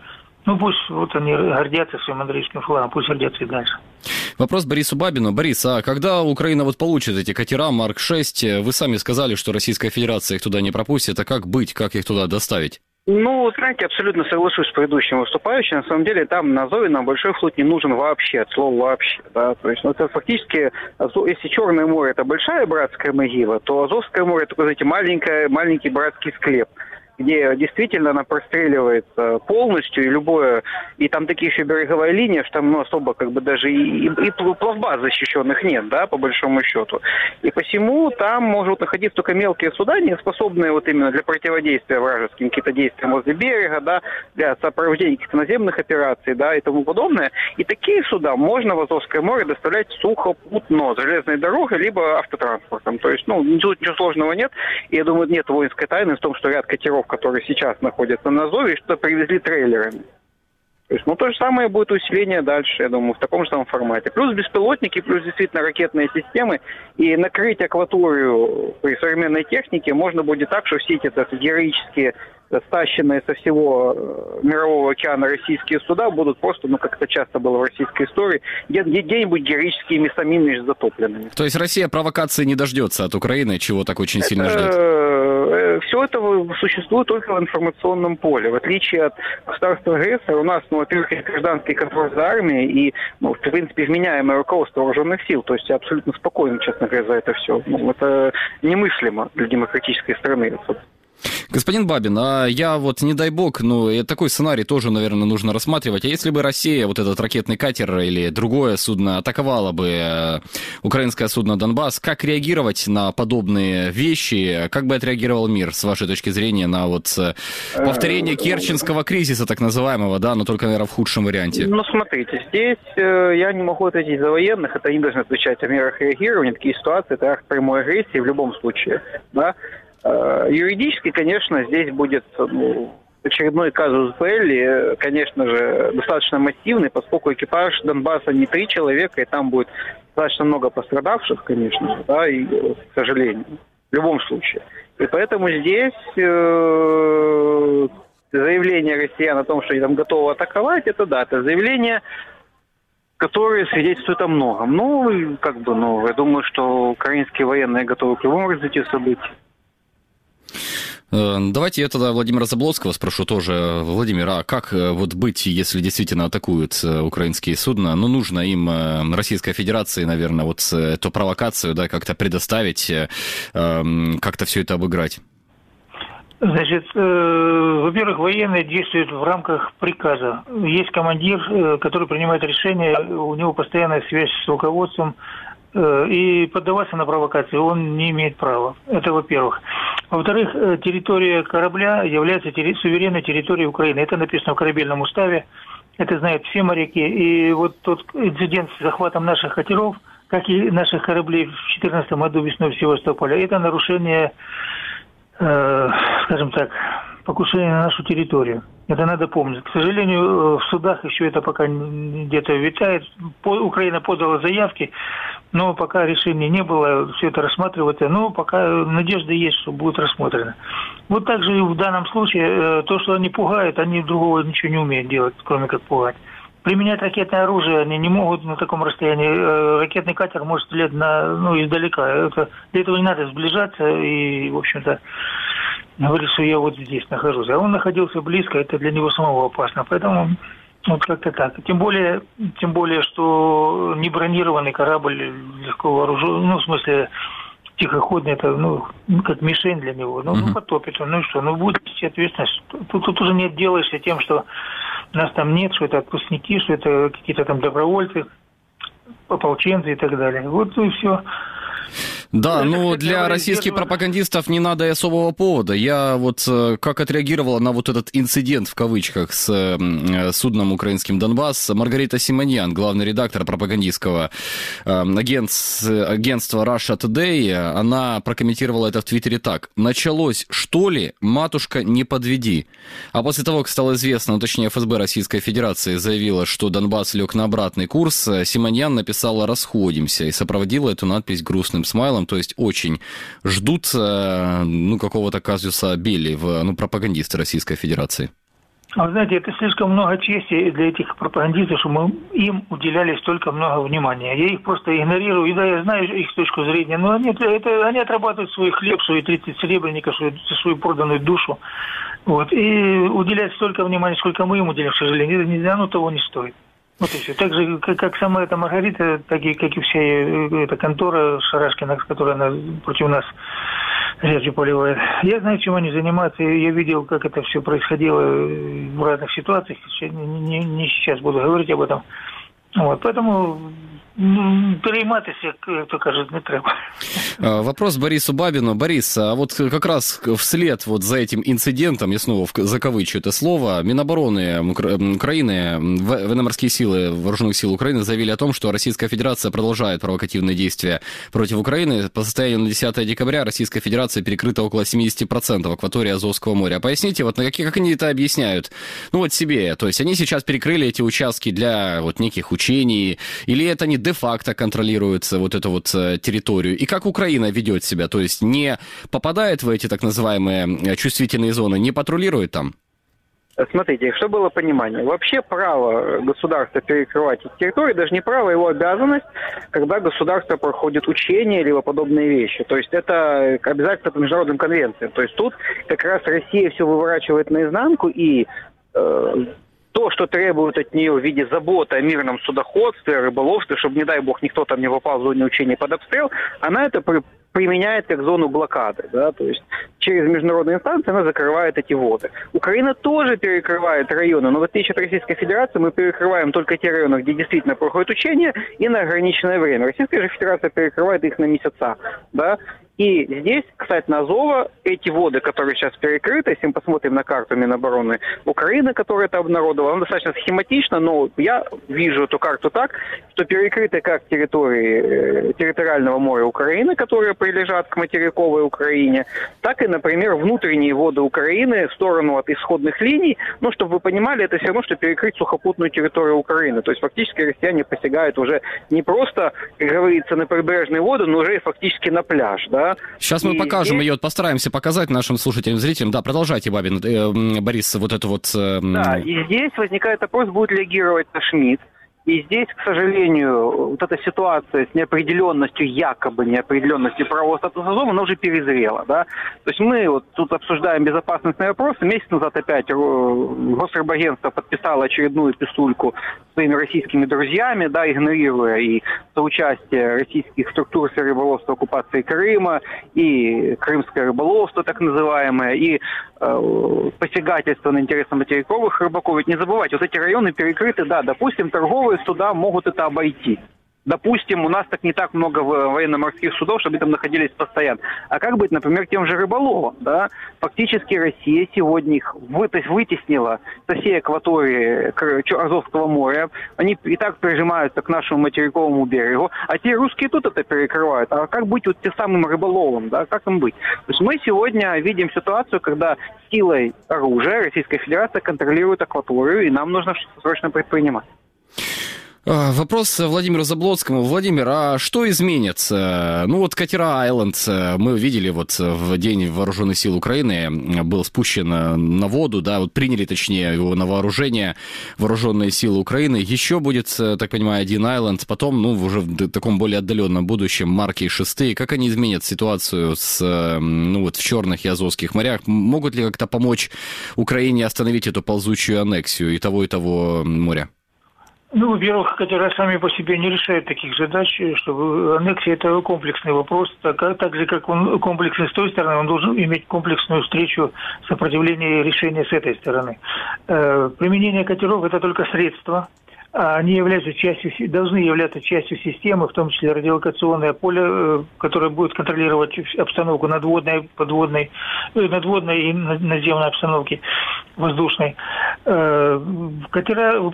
Speaker 9: Ну, пусть вот они гордятся своим андрейским флагом, пусть гордятся и дальше.
Speaker 2: Вопрос Борису Бабину. Борис, а когда Украина вот получит эти катера Марк-6, вы сами сказали, что Российская Федерация их туда не пропустит, а как быть, как их туда доставить?
Speaker 8: Ну, знаете, абсолютно соглашусь с предыдущим выступающим. На самом деле, там на Азове нам большой флот не нужен вообще, от слова вообще. Да? То есть, это фактически, если Черное море – это большая братская могила, то Азовское море – это, знаете, маленький братский склеп, где действительно она простреливается полностью, и любое, и там такие еще береговая линия, что там особо как бы даже и плавбаз защищенных нет, да, по большому счету. И посему там могут находиться только мелкие суда, не способные вот именно для противодействия вражеским каким-то действиям возле берега, да, для сопровождения каких-то наземных операций, да, и тому подобное. И такие суда можно в Азовское море доставлять сухопутно, железной дорогой, либо автотранспортом. То есть, тут ничего сложного нет. И я думаю, нет воинской тайны в том, что ряд катеров, которые сейчас находятся на Азове, что привезли трейлерами. То есть, то же самое будет усиление дальше, я думаю, в таком же самом формате. Плюс беспилотники, плюс действительно ракетные системы. И накрыть акваторию при современной технике можно будет так, что все эти героические, стащенные со всего мирового океана российские суда будут просто, как это часто было в российской истории, где-нибудь героическими местами затопленными.
Speaker 2: То есть Россия провокации не дождется от Украины, чего так очень сильно ждет?
Speaker 8: Все это существует только в информационном поле. В отличие от государства-агрессора, у нас, во-первых, есть гражданский контроль за армией и, в принципе, вменяемое руководство вооруженных сил. То есть я абсолютно спокоен, честно говоря, за это все. Это немыслимо для демократической страны.
Speaker 2: Господин Бабин, а я вот, не дай бог, такой сценарий тоже, наверное, нужно рассматривать. А если бы Россия, вот этот ракетный катер или другое судно, атаковала бы украинское судно «Донбасс», как реагировать на подобные вещи? Как бы отреагировал мир, с вашей точки зрения, на повторение Керченского кризиса, так называемого, да, но только, наверное, в худшем варианте?
Speaker 8: Смотрите, здесь я не могу ответить за военных, это они должны отвечать о мерах реагирования. Такие ситуации, это акт прямой агрессии в любом случае, да. Юридически, конечно, здесь будет очередной казус белли, конечно же, достаточно массивный, поскольку экипаж Донбасса не 3 человека, и там будет достаточно много пострадавших, конечно же, да, и, к сожалению, в любом случае. И поэтому здесь заявление россиян о том, что они там готовы атаковать, это заявление, которые свидетельствуют о многом. Я думаю, что украинские военные готовы к любому развитию событий.
Speaker 2: Давайте я тогда Владимира Заблоцкого спрошу тоже. Владимир, а как быть, если действительно атакуют украинские судна? Нужно им, Российской Федерации, наверное, эту провокацию, да, как-то предоставить, как-то все это обыграть.
Speaker 9: Значит, во-первых, военные действуют в рамках приказа. Есть командир, который принимает решение, у него постоянная связь с руководством, и поддаваться на провокации он не имеет права. Это во-первых. Во-вторых, территория корабля является суверенной территорией Украины. Это написано в корабельном уставе, это знают все моряки. И вот тот инцидент с захватом наших катеров, как и наших кораблей в 2014 году весной в Севастополе, это нарушение, скажем так, покушение на нашу территорию. Это надо помнить. К сожалению, в судах еще это пока где-то витает. Украина подала заявки, но пока решения не было, все это рассматривается. Но пока надежда есть, что будет рассмотрено. Вот так же и в данном случае, то, что они пугают, они другого ничего не умеют делать, кроме как пугать. Применять ракетное оружие они не могут на таком расстоянии. Ракетный катер может стрелять издалека. Для этого не надо сближаться и, в общем-то, говорит, что я вот здесь нахожусь. А он находился близко, это для него самого опасно. Поэтому как-то так. Тем более, что не бронированный корабль легко вооружен, в смысле тихоходный, это как мишень для него. Потопит он, и что? Будет нести ответственность. Тут уже не отделаешься тем, что нас там нет, что это отпускники, что это какие-то там добровольцы, ополченцы и так далее. Вот и все.
Speaker 2: Да, для российских пропагандистов не надо и особого повода. Я как отреагировала на этот инцидент, в кавычках, с судном украинским «Донбасс», Маргарита Симоньян, главный редактор пропагандистского агентства Russia Today, она прокомментировала это в Твиттере так: «Началось, что ли? Матушка, не подведи». А после того, как стало известно, точнее ФСБ Российской Федерации заявила, что Донбасс лег на обратный курс, Симоньян написала «расходимся» и сопроводила эту надпись грустным смайлом. То есть очень ждут какого-то казуса белли пропагандисты Российской Федерации.
Speaker 9: Вы знаете, это слишком много чести для этих пропагандистов, что мы им уделяли столько много внимания. Я их просто игнорирую. И да, я знаю их точку зрения, но они отрабатывают свой хлеб, свои 30 серебряников, свою проданную душу. Вот. И уделять столько внимания, сколько мы им уделяем, к сожалению, оно того не стоит. Вот и все. Так же, как сама эта Маргарита, так и как и вся эта контора Шарашкина, которая против нас грязью поливает. Я знаю, чем они занимаются. Я видел, как это все происходило в разных ситуациях. Не сейчас буду говорить об этом. Вот. Поэтому перейматися, як то кажуть, не треба.
Speaker 2: Вопрос Борису Бабину. Борис, а вот как раз вслед вот за этим инцидентом, я снова закавычу это слово, Минобороны Украины, военно-морские силы, вооруженных сил Украины заявили о том, что Российская Федерация продолжает провокативные действия против Украины. По состоянию на 10 декабря Российская Федерация перекрыта около 70% акватории Азовского моря. Поясните, вот как они это объясняют? Ну вот себе, то есть они сейчас перекрыли эти участки для вот неких учений, или это не де-факто контролируется вот эту вот территорию? И как Украина ведет себя? То есть не попадает в эти так называемые чувствительные зоны, не патрулирует там?
Speaker 8: Смотрите, чтобы было понимание. Вообще право государства перекрывать эти территории, даже не право, его обязанность, когда государство проходит учения либо подобные вещи. То есть это обязательно по международным конвенциям. То есть тут как раз Россия все выворачивает наизнанку, и то, что требует от нее в виде заботы о мирном судоходстве, рыболовстве, чтобы, не дай бог, никто там не попал в зону учения под обстрел, она это применяет как зону блокады. Да? То есть через международные инстанции она закрывает эти воды. Украина тоже перекрывает районы, но в отличие от Российской Федерации мы перекрываем только те районы, где действительно проходят учения, и на ограниченное время. Российская же Федерация перекрывает их на месяца. Да? И здесь, кстати, на Азово эти воды, которые сейчас перекрыты, если мы посмотрим на карту Минобороны Украины, которая это обнародовала, она достаточно схематична, но я вижу эту карту так, что перекрыты как территории территориального моря Украины, которые прилежат к материковой Украине, так и, например, внутренние воды Украины в сторону от исходных линий. Ну, чтобы вы понимали, это все равно, что перекрыть сухопутную территорию Украины. То есть фактически россияне посягают уже не просто, как говорится, на прибрежные воды, но уже и фактически на пляж, да.
Speaker 2: Сейчас мы покажем ее, постараемся показать нашим слушателям, зрителям. Да, продолжайте, Бабин, Борис, вот это вот...
Speaker 8: Да, и здесь возникает вопрос, будет ли реагировать Шмидт. И здесь, к сожалению, вот эта ситуация с неопределенностью, якобы неопределенностью правового статуса Азова, она уже перезрела, да. То есть мы вот тут обсуждаем безопасностные вопросы. Месяц назад опять Госрыбагентство подписало очередную писульку своими российскими друзьями, да, игнорируя и соучастие российских структур рыболовства оккупации Крыма, и крымское рыболовство так называемое, и посягательство на интересы материковых рыбаков. Ведь не забывайте, вот эти районы перекрыты, да, допустим, торговые суда могут это обойти. Допустим, у нас так не так много военно-морских судов, чтобы там находились постоянно. А как быть, например, тем же рыболовом, да? Фактически Россия сегодня их вытеснила со всей акватории Азовского моря. Они и так прижимаются к нашему материковому берегу. А те русские тут это перекрывают. А как быть вот тем самым рыболовом, да? Как им быть? То есть мы сегодня видим ситуацию, когда силой оружия Российская Федерация контролирует акваторию, и нам нужно что-то срочно предпринимать.
Speaker 2: Вопрос Владимиру Заблоцкому. Владимир, а что изменится? Ну вот катера «Айленд» мы видели вот в день вооруженных сил Украины, был спущен на воду, да, вот приняли, точнее, его на вооружение вооруженные силы Украины. Еще будет, так понимаю, один «Айленд», потом, ну, уже в таком более отдаленном будущем марки и шестые. Как они изменят ситуацию ну, вот в Черных и Азовских морях? Могут ли как-то помочь Украине остановить эту ползучую аннексию и того моря?
Speaker 9: Ну, во-первых, катера сами по себе не решают таких задач, чтобы аннексия – это комплексный вопрос. Так же, как он комплексный с той стороны, он должен иметь комплексную встречу сопротивления и решения с этой стороны. Применение катеров – это только средство. Они должны являться частью системы, в том числе радиолокационное поле, которое будет контролировать обстановку надводной, подводной, надводной и наземной обстановки, воздушной. Катера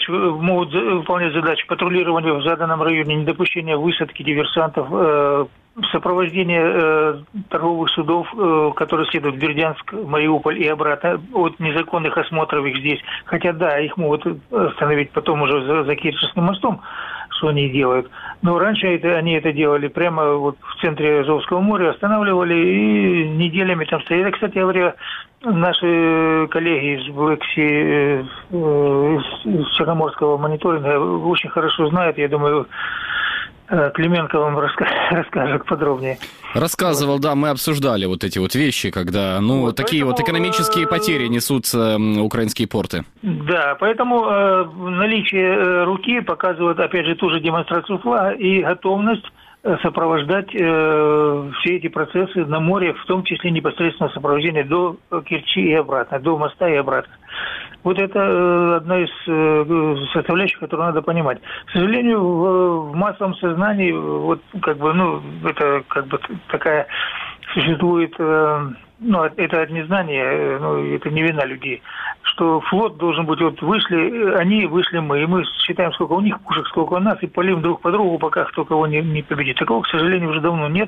Speaker 9: могут выполнять задачу патрулирования в заданном районе, недопущения высадки диверсантов, сопровождение торговых судов, которые следуют в Бердянск, Мариуполь и обратно, от незаконных осмотров их здесь. Хотя, да, их могут остановить потом уже за Керченским мостом, что они делают. Но раньше они это делали прямо вот в центре Азовского моря, останавливали и неделями там стояли. Кстати говоря, наши коллеги из Black Sea, из Черноморского мониторинга очень хорошо знают, я думаю, Клименко вам расскажет подробнее.
Speaker 2: Рассказывал, да, мы обсуждали вот эти вот вещи, когда, такие вот экономические потери несутся украинские порты.
Speaker 9: Да, поэтому наличие руки показывает, опять же, ту же демонстрацию флага и готовность сопровождать все эти процессы на море, в том числе непосредственно сопровождение до Керчи и обратно, до моста и обратно. Вот это одна из составляющих, которую надо понимать. К сожалению, в массовом сознании это такая существует, это от незнания, это не вина людей, что флот должен быть, вышли они, вышли мы, и мы считаем, сколько у них пушек, сколько у нас, и палим друг по другу, пока кто кого не победит. Такого, к сожалению, уже давно нет.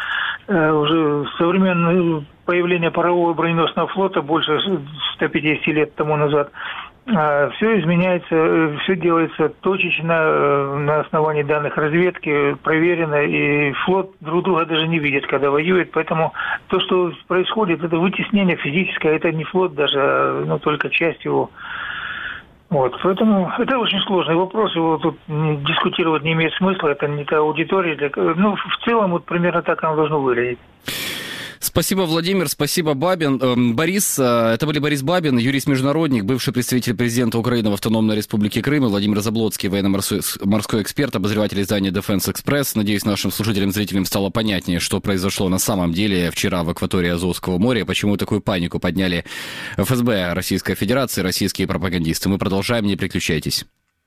Speaker 9: Уже современное появление парового броненосного флота больше 150 лет тому назад. Все изменяется, все делается точечно, на основании данных разведки, проверено, и флот друг друга даже не видит, когда воюет. Поэтому то, что происходит, это вытеснение физическое, это не флот даже, только часть его. Вот, поэтому это очень сложный вопрос, его тут дискутировать не имеет смысла, это не та аудитория. В целом, примерно так оно должно выглядеть.
Speaker 2: Спасибо, Владимир, спасибо, Бабин. Борис, это были Борис Бабин, юрист-международник, бывший представитель президента Украины в Автономной Республике Крым, и Владимир Заблоцкий, военно-морской эксперт, обозреватель издания Defense Express. Надеюсь, нашим слушателям и зрителям стало понятнее, что произошло на самом деле вчера в акватории Азовского моря, почему такую панику подняли ФСБ Российской Федерации, российские пропагандисты. Мы продолжаем, не переключайтесь.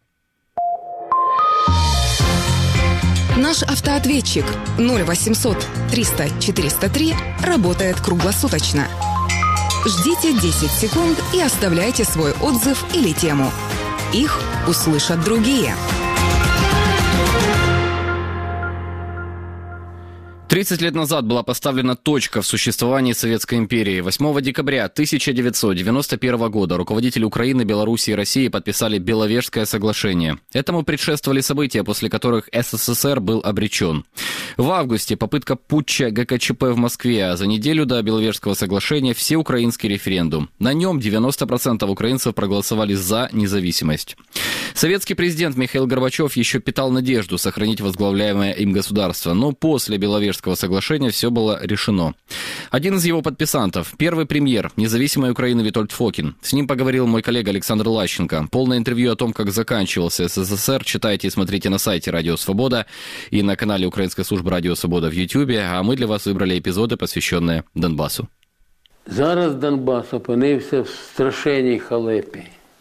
Speaker 1: Наш автоответчик 0800 300 403 работает круглосуточно. Ждите 10 секунд и оставляйте свой отзыв или тему. Их услышат другие.
Speaker 2: 30 лет назад была поставлена точка в существовании Советской империи. 8 декабря 1991 года руководители Украины, Белоруссии и России подписали Беловежское соглашение. Этому предшествовали события, после которых СССР был обречен. В августе попытка путча ГКЧП в Москве, а за неделю до Беловежского соглашения всеукраинский референдум. На нем 90% украинцев проголосовали за независимость. Советский президент Михаил Горбачев еще питал надежду сохранить возглавляемое им государство, но после Беловежского соглашения все было решено. Один из его подписантов, первый премьер независимой Украины Витольд Фокин. С ним поговорил мой коллега Александр Лащенко. Полное интервью о том, как заканчивался СССР, читайте и смотрите на сайте Радио Свобода и на канале Украинской службы Радио Свобода в Ютьюбе, а мы для вас выбрали эпизоды, посвященные Донбассу.
Speaker 10: Зараз Донбас опинився в страшенній халепі.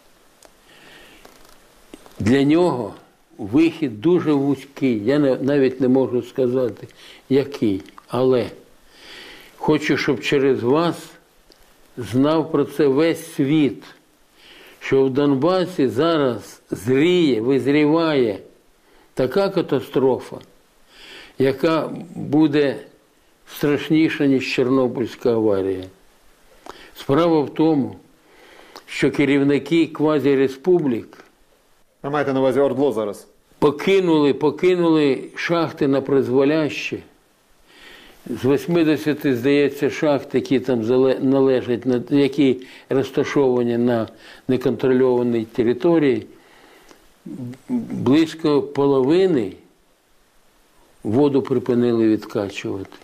Speaker 10: Для нього вихід дуже вузький, я навіть не можу сказати, який. Але хочу, щоб через вас знав про це весь світ, що в Донбасі зараз визріває така катастрофа, яка буде страшніша, ніж Чорнобильська аварія. Справа в тому, що керівники квазіреспублік,
Speaker 11: ви маєте на увазі ОРДЛО зараз?
Speaker 10: Покинули шахти на призволяще. З 80, здається, шахт, які там належать, які розташовані на неконтрольованій території, близько половини воду припинили відкачувати.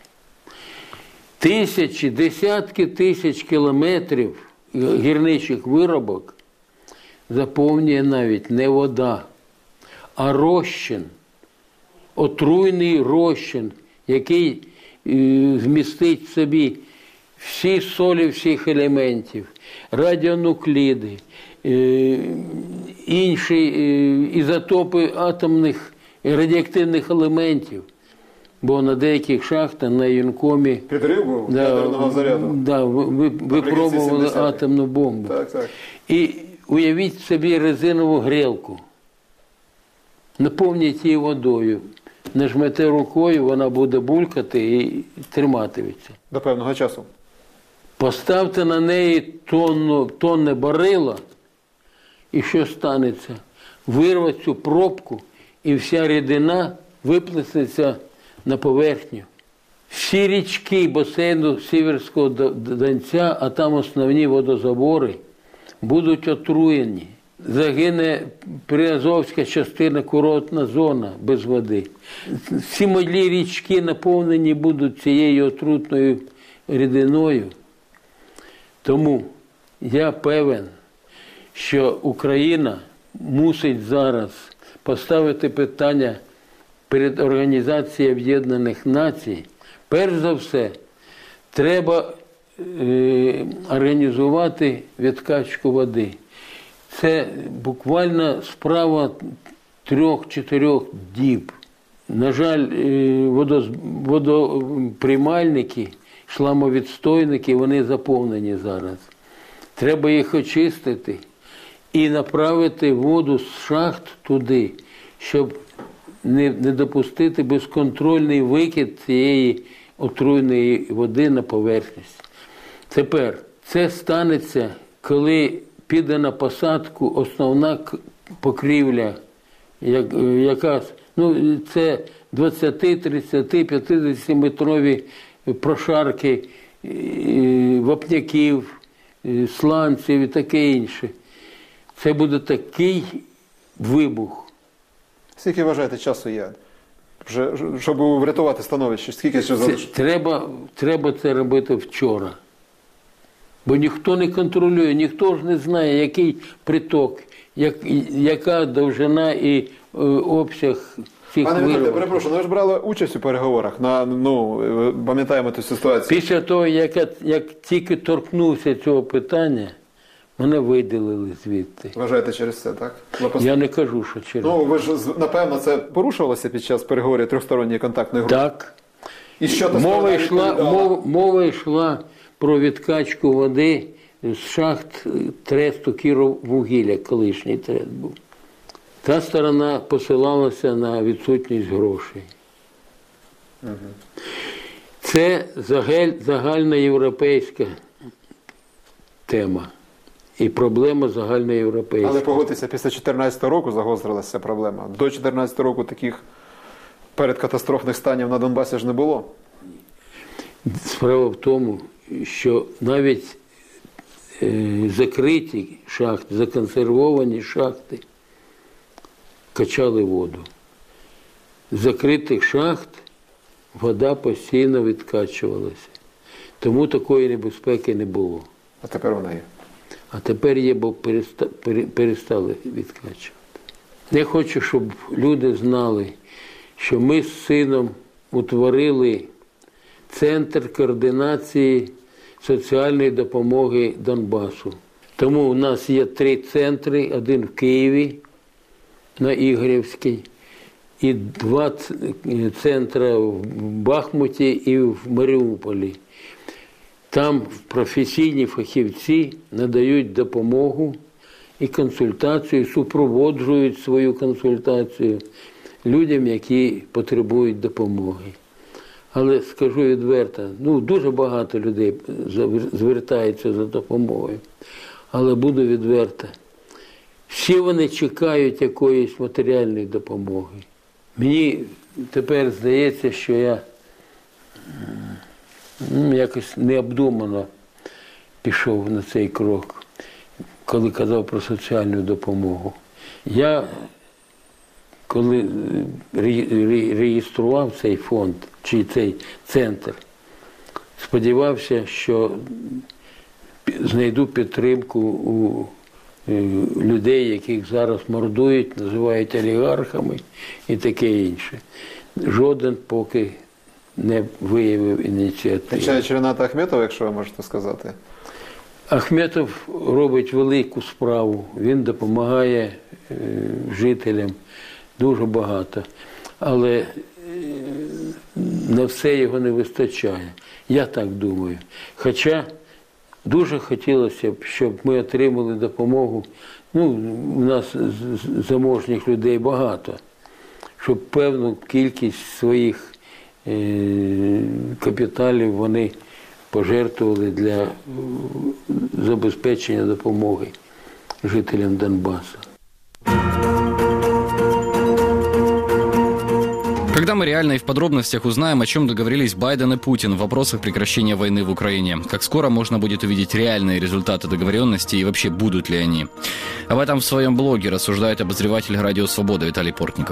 Speaker 10: Десятки тисяч кілометрів гірничих виробок заповнює навіть не вода, а розчин, отруйний розчин, який вмістить в собі всі солі всіх елементів, радіонукліди, інші ізотопи атомних і радіоактивних елементів. Бо на деяких шахтах на Юнкомі
Speaker 11: підриву ядерного заряду
Speaker 10: випробували атомну бомбу.
Speaker 11: Так.
Speaker 10: І уявіть собі резинову грілку, наповніть її водою, нажмете рукою, вона буде булькати і триматиметься.
Speaker 11: До певного часу.
Speaker 10: Поставте на неї тонне барила, і що станеться? Вирвать цю пробку, і вся рідина виплеснеться на поверхню. Всі річки басейну Сіверського Донця, а там основні водозабори, будуть отруєні. Загине Приазовська частина, курортна зона без води. Всі малі річки наповнені будуть цією отрутною рідиною. Тому я певен, що Україна мусить зараз поставити питання перед Організацією Об'єднаних Націй. Перш за все, треба організувати відкачку води. Це буквально справа 3-4 діб. На жаль, водоприймальники, шламовідстойники, вони заповнені зараз. Треба їх очистити і направити воду з шахт туди, щоб не допустити безконтрольний викид цієї отруйної води на поверхність. Тепер це станеться, коли піде на посадку основна покрівля, яка, це 20, 30, 50-метрові прошарки вапняків, сланців і таке інше. Це буде такий вибух.
Speaker 11: Скільки, вважаєте, часу є? Щоб врятувати становище? Скільки ще залишиться?
Speaker 10: Треба це робити вчора. Бо ніхто не контролює, ніхто ж не знає, який приток, яка довжина і обсяг цих виробів.
Speaker 11: Пане Віталію, перепрошую, ви ж брали участь у переговорах, пам'ятаємо ту ситуацію.
Speaker 10: Після того, як тільки торкнувся цього питання, мене видалили звідти.
Speaker 11: Вважаєте через це, так?
Speaker 10: Я не кажу, що через це.
Speaker 11: Ви ж, напевно, це порушувалося під час переговорів тристоронньої контактної групи?
Speaker 10: Так.
Speaker 11: І що
Speaker 10: мова йшла про відкачку води з шахт тресту Кіроввугілля, колишній трест був. Та сторона посилалася на відсутність грошей. Це загальноєвропейська тема. І проблема загальноєвропейська.
Speaker 11: Але погодьтеся, після 2014 року загострилася проблема. До 2014 року таких передкатастрофних станів на Донбасі ж не було.
Speaker 10: Справа в тому, що навіть закриті шахти, законсервовані шахти качали воду. З закритих шахт вода постійно відкачувалася. Тому такої небезпеки не було.
Speaker 11: А тепер вона є.
Speaker 10: А тепер є, бо перестали відкачувати. Я хочу, щоб люди знали, що ми з сином утворили Центр координації соціальної допомоги Донбасу. Тому у нас є 3 центри, один в Києві, на Ігорівській, і 2 центри в Бахмуті і в Маріуполі. Там професійні фахівці надають допомогу і консультацію, супроводжують свою консультацію людям, які потребують допомоги. Але скажу відверто, дуже багато людей звертаються за допомогою. Але буду відверто, всі вони чекають якоїсь матеріальної допомоги. Мені тепер здається, що я якось необдумано пішов на цей крок, коли казав про соціальну допомогу. Я, коли реєстрував цей фонд, чи цей центр, сподівався, що знайду підтримку у людей, яких зараз мордують, називають олігархами і таке інше. Жоден поки не виявив ініціативи.
Speaker 11: Включаючи Рената Ахметова, якщо ви можете сказати?
Speaker 10: Ахметов робить велику справу, він допомагає жителям дуже багато, але на все його не вистачає. Я так думаю. Хоча дуже хотілося б, щоб ми отримали допомогу. У нас заможних людей багато, щоб певну кількість своїх капіталів вони пожертвували для забезпечення допомоги жителям Донбасса.
Speaker 2: Когда мы реально и в подробностях узнаем, о чем договорились Байден и Путин в вопросах прекращения войны в Украине, как скоро можно будет увидеть реальные результаты договоренности и вообще будут ли они? Об этом в своем блоге рассуждает обозреватель Радио Свобода Виталий Портников.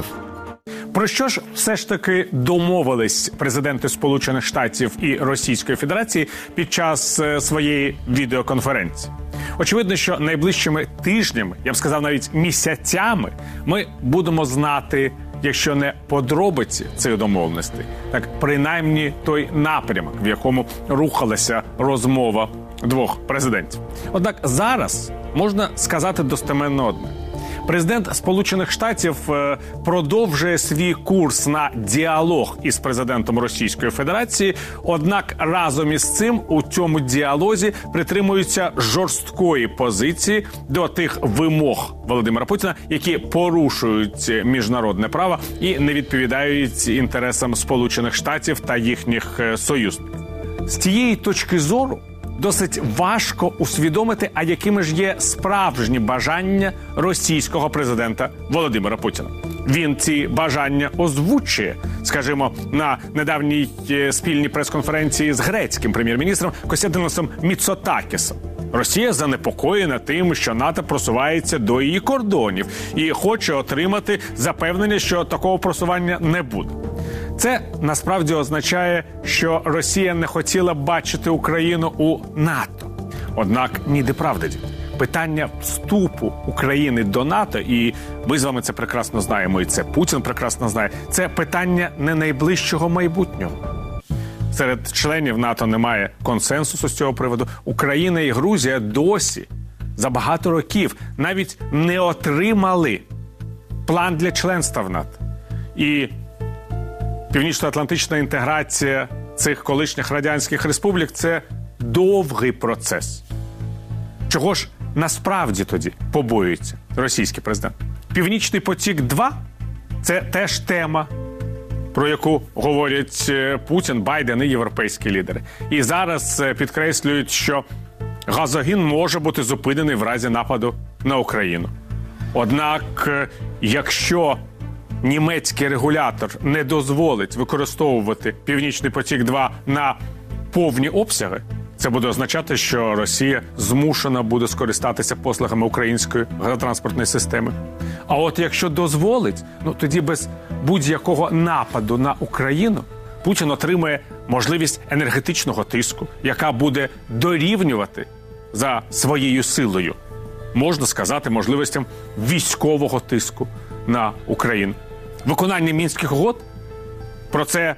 Speaker 12: Про що ж все ж таки домовились президенти Сполучених Штатів і Російської Федерації під час своєї відеоконференції? Очевидно, що найближчими тижнями, я б сказав навіть місяцями, ми будемо знати, якщо не подробиці цих домовленостей, так принаймні той напрямок, в якому рухалася розмова двох президентів. Однак зараз можна сказати достеменно одне. Президент Сполучених Штатів продовжує свій курс на діалог із президентом Російської Федерації, однак разом із цим у цьому діалозі притримуються жорсткої позиції до тих вимог Володимира Путіна, які порушують міжнародне право і не відповідають інтересам Сполучених Штатів та їхніх союзників. З цієї точки зору досить важко усвідомити, а якими ж є справжні бажання російського президента Володимира Путіна. Він ці бажання озвучує, скажімо, на недавній спільній прес-конференції з грецьким прем'єр-міністром Костянтиносом Міцотакісом. Росія занепокоєна тим, що НАТО просувається до її кордонів і хоче отримати запевнення, що такого просування не буде. Це насправді означає, що Росія не хотіла бачити Україну у НАТО. Однак ніде правда. Питання вступу України до НАТО, і ми з вами це прекрасно знаємо, і це Путін прекрасно знає, це питання не найближчого майбутнього. Серед членів НАТО немає консенсусу з цього приводу. Україна і Грузія досі за багато років навіть не отримали план для членства в НАТО. І північно-атлантична інтеграція цих колишніх радянських республік – це довгий процес. Чого ж насправді тоді побоюється російський президент? Північний потік-2 – це теж тема, про яку говорять Путін, Байден і європейські лідери. І зараз підкреслюють, що газогін може бути зупинений в разі нападу на Україну. Однак, якщо німецький регулятор не дозволить використовувати Північний потік-2 на повні обсяги, це буде означати, що Росія змушена буде скористатися послугами української газотранспортної системи. А от якщо дозволить, тоді без будь-якого нападу на Україну Путін отримає можливість енергетичного тиску, яка буде дорівнювати за своєю силою, можна сказати, можливостям військового тиску на Україну. Виконання Мінських угод, про це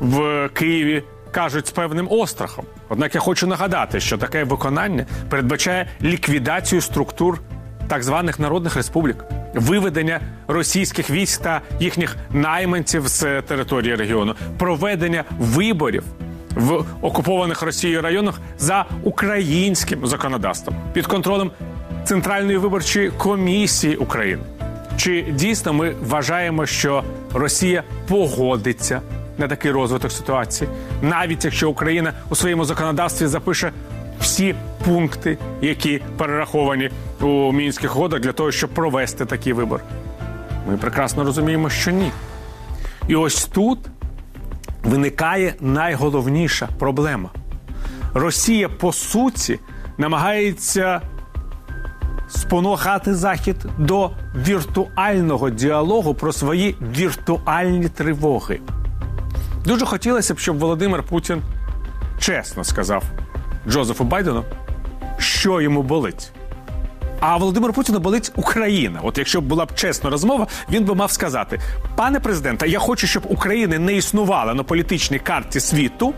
Speaker 12: в Києві кажуть з певним острахом. Однак я хочу нагадати, що таке виконання передбачає ліквідацію структур так званих народних республік, виведення російських військ та їхніх найманців з території регіону, проведення виборів в окупованих Росією районах за українським законодавством, під контролем Центральної виборчої комісії України. Чи дійсно ми вважаємо, що Росія погодиться на такий розвиток ситуації, навіть якщо Україна у своєму законодавстві запише всі пункти, які перераховані у Мінських угодах для того, щоб провести такий вибор? Ми прекрасно розуміємо, що ні. І ось тут виникає найголовніша проблема. Росія, по суті, намагається спонукати Захід до віртуального діалогу про свої віртуальні тривоги. Дуже хотілося б, щоб Володимир Путін чесно сказав Джозефу Байдену, що йому болить. А Володимиру Путіну болить Україна. От якщо б була б чесна розмова, він би мав сказати: пане президенте, я хочу, щоб України не існувала на політичній карті світу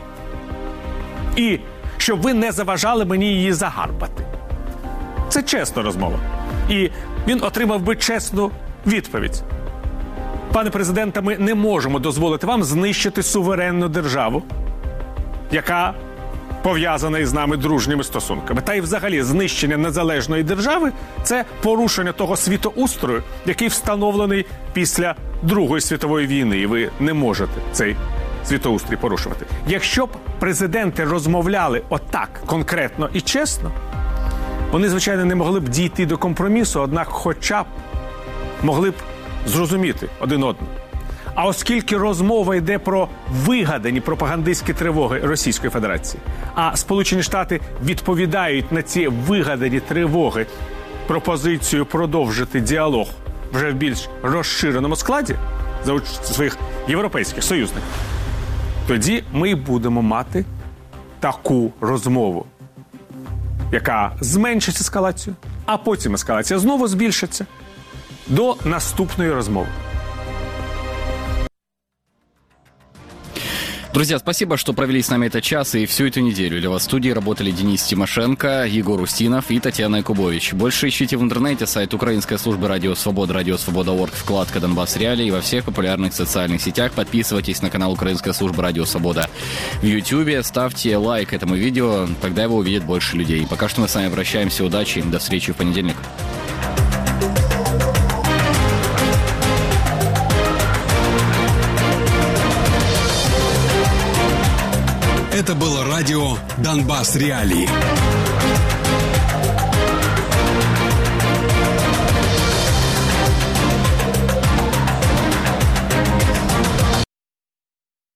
Speaker 12: і щоб ви не заважали мені її загарбати. Це чесна розмова. І він отримав би чесну відповідь. Пане президенте, ми не можемо дозволити вам знищити суверенну державу, яка пов'язаний з нами дружніми стосунками. Та й взагалі знищення незалежної держави – це порушення того світоустрою, який встановлений після Другої світової війни. І ви не можете цей світоустрій порушувати. Якщо б президенти розмовляли отак конкретно і чесно, вони, звичайно, не могли б дійти до компромісу, однак хоча б могли б зрозуміти один одного. А оскільки розмова йде про вигадані пропагандистські тривоги Російської Федерації, а Сполучені Штати відповідають на ці вигадані тривоги пропозицію продовжити діалог вже в більш розширеному складі за участю своїх європейських союзників, тоді ми будемо мати таку розмову, яка зменшить ескалацію, а потім ескалація знову збільшиться до наступної розмови.
Speaker 2: Друзья, спасибо, что провели с нами этот час и всю эту неделю. Для вас в студии работали Денис Тимошенко, Егор Устинов и Татьяна Якубович. Больше ищите в интернете сайт Украинской службы Радио Свобода, радиосвобода.орг, вкладка «Донбасс Реалии» и во всех популярных социальных сетях. Подписывайтесь на канал Украинской службы Радио Свобода в Ютьюбе, ставьте лайк этому видео, тогда его увидит больше людей. Пока что мы с вами прощаемся, удачи, до встречи в понедельник.
Speaker 3: Это было радио «Донбасс Реалии».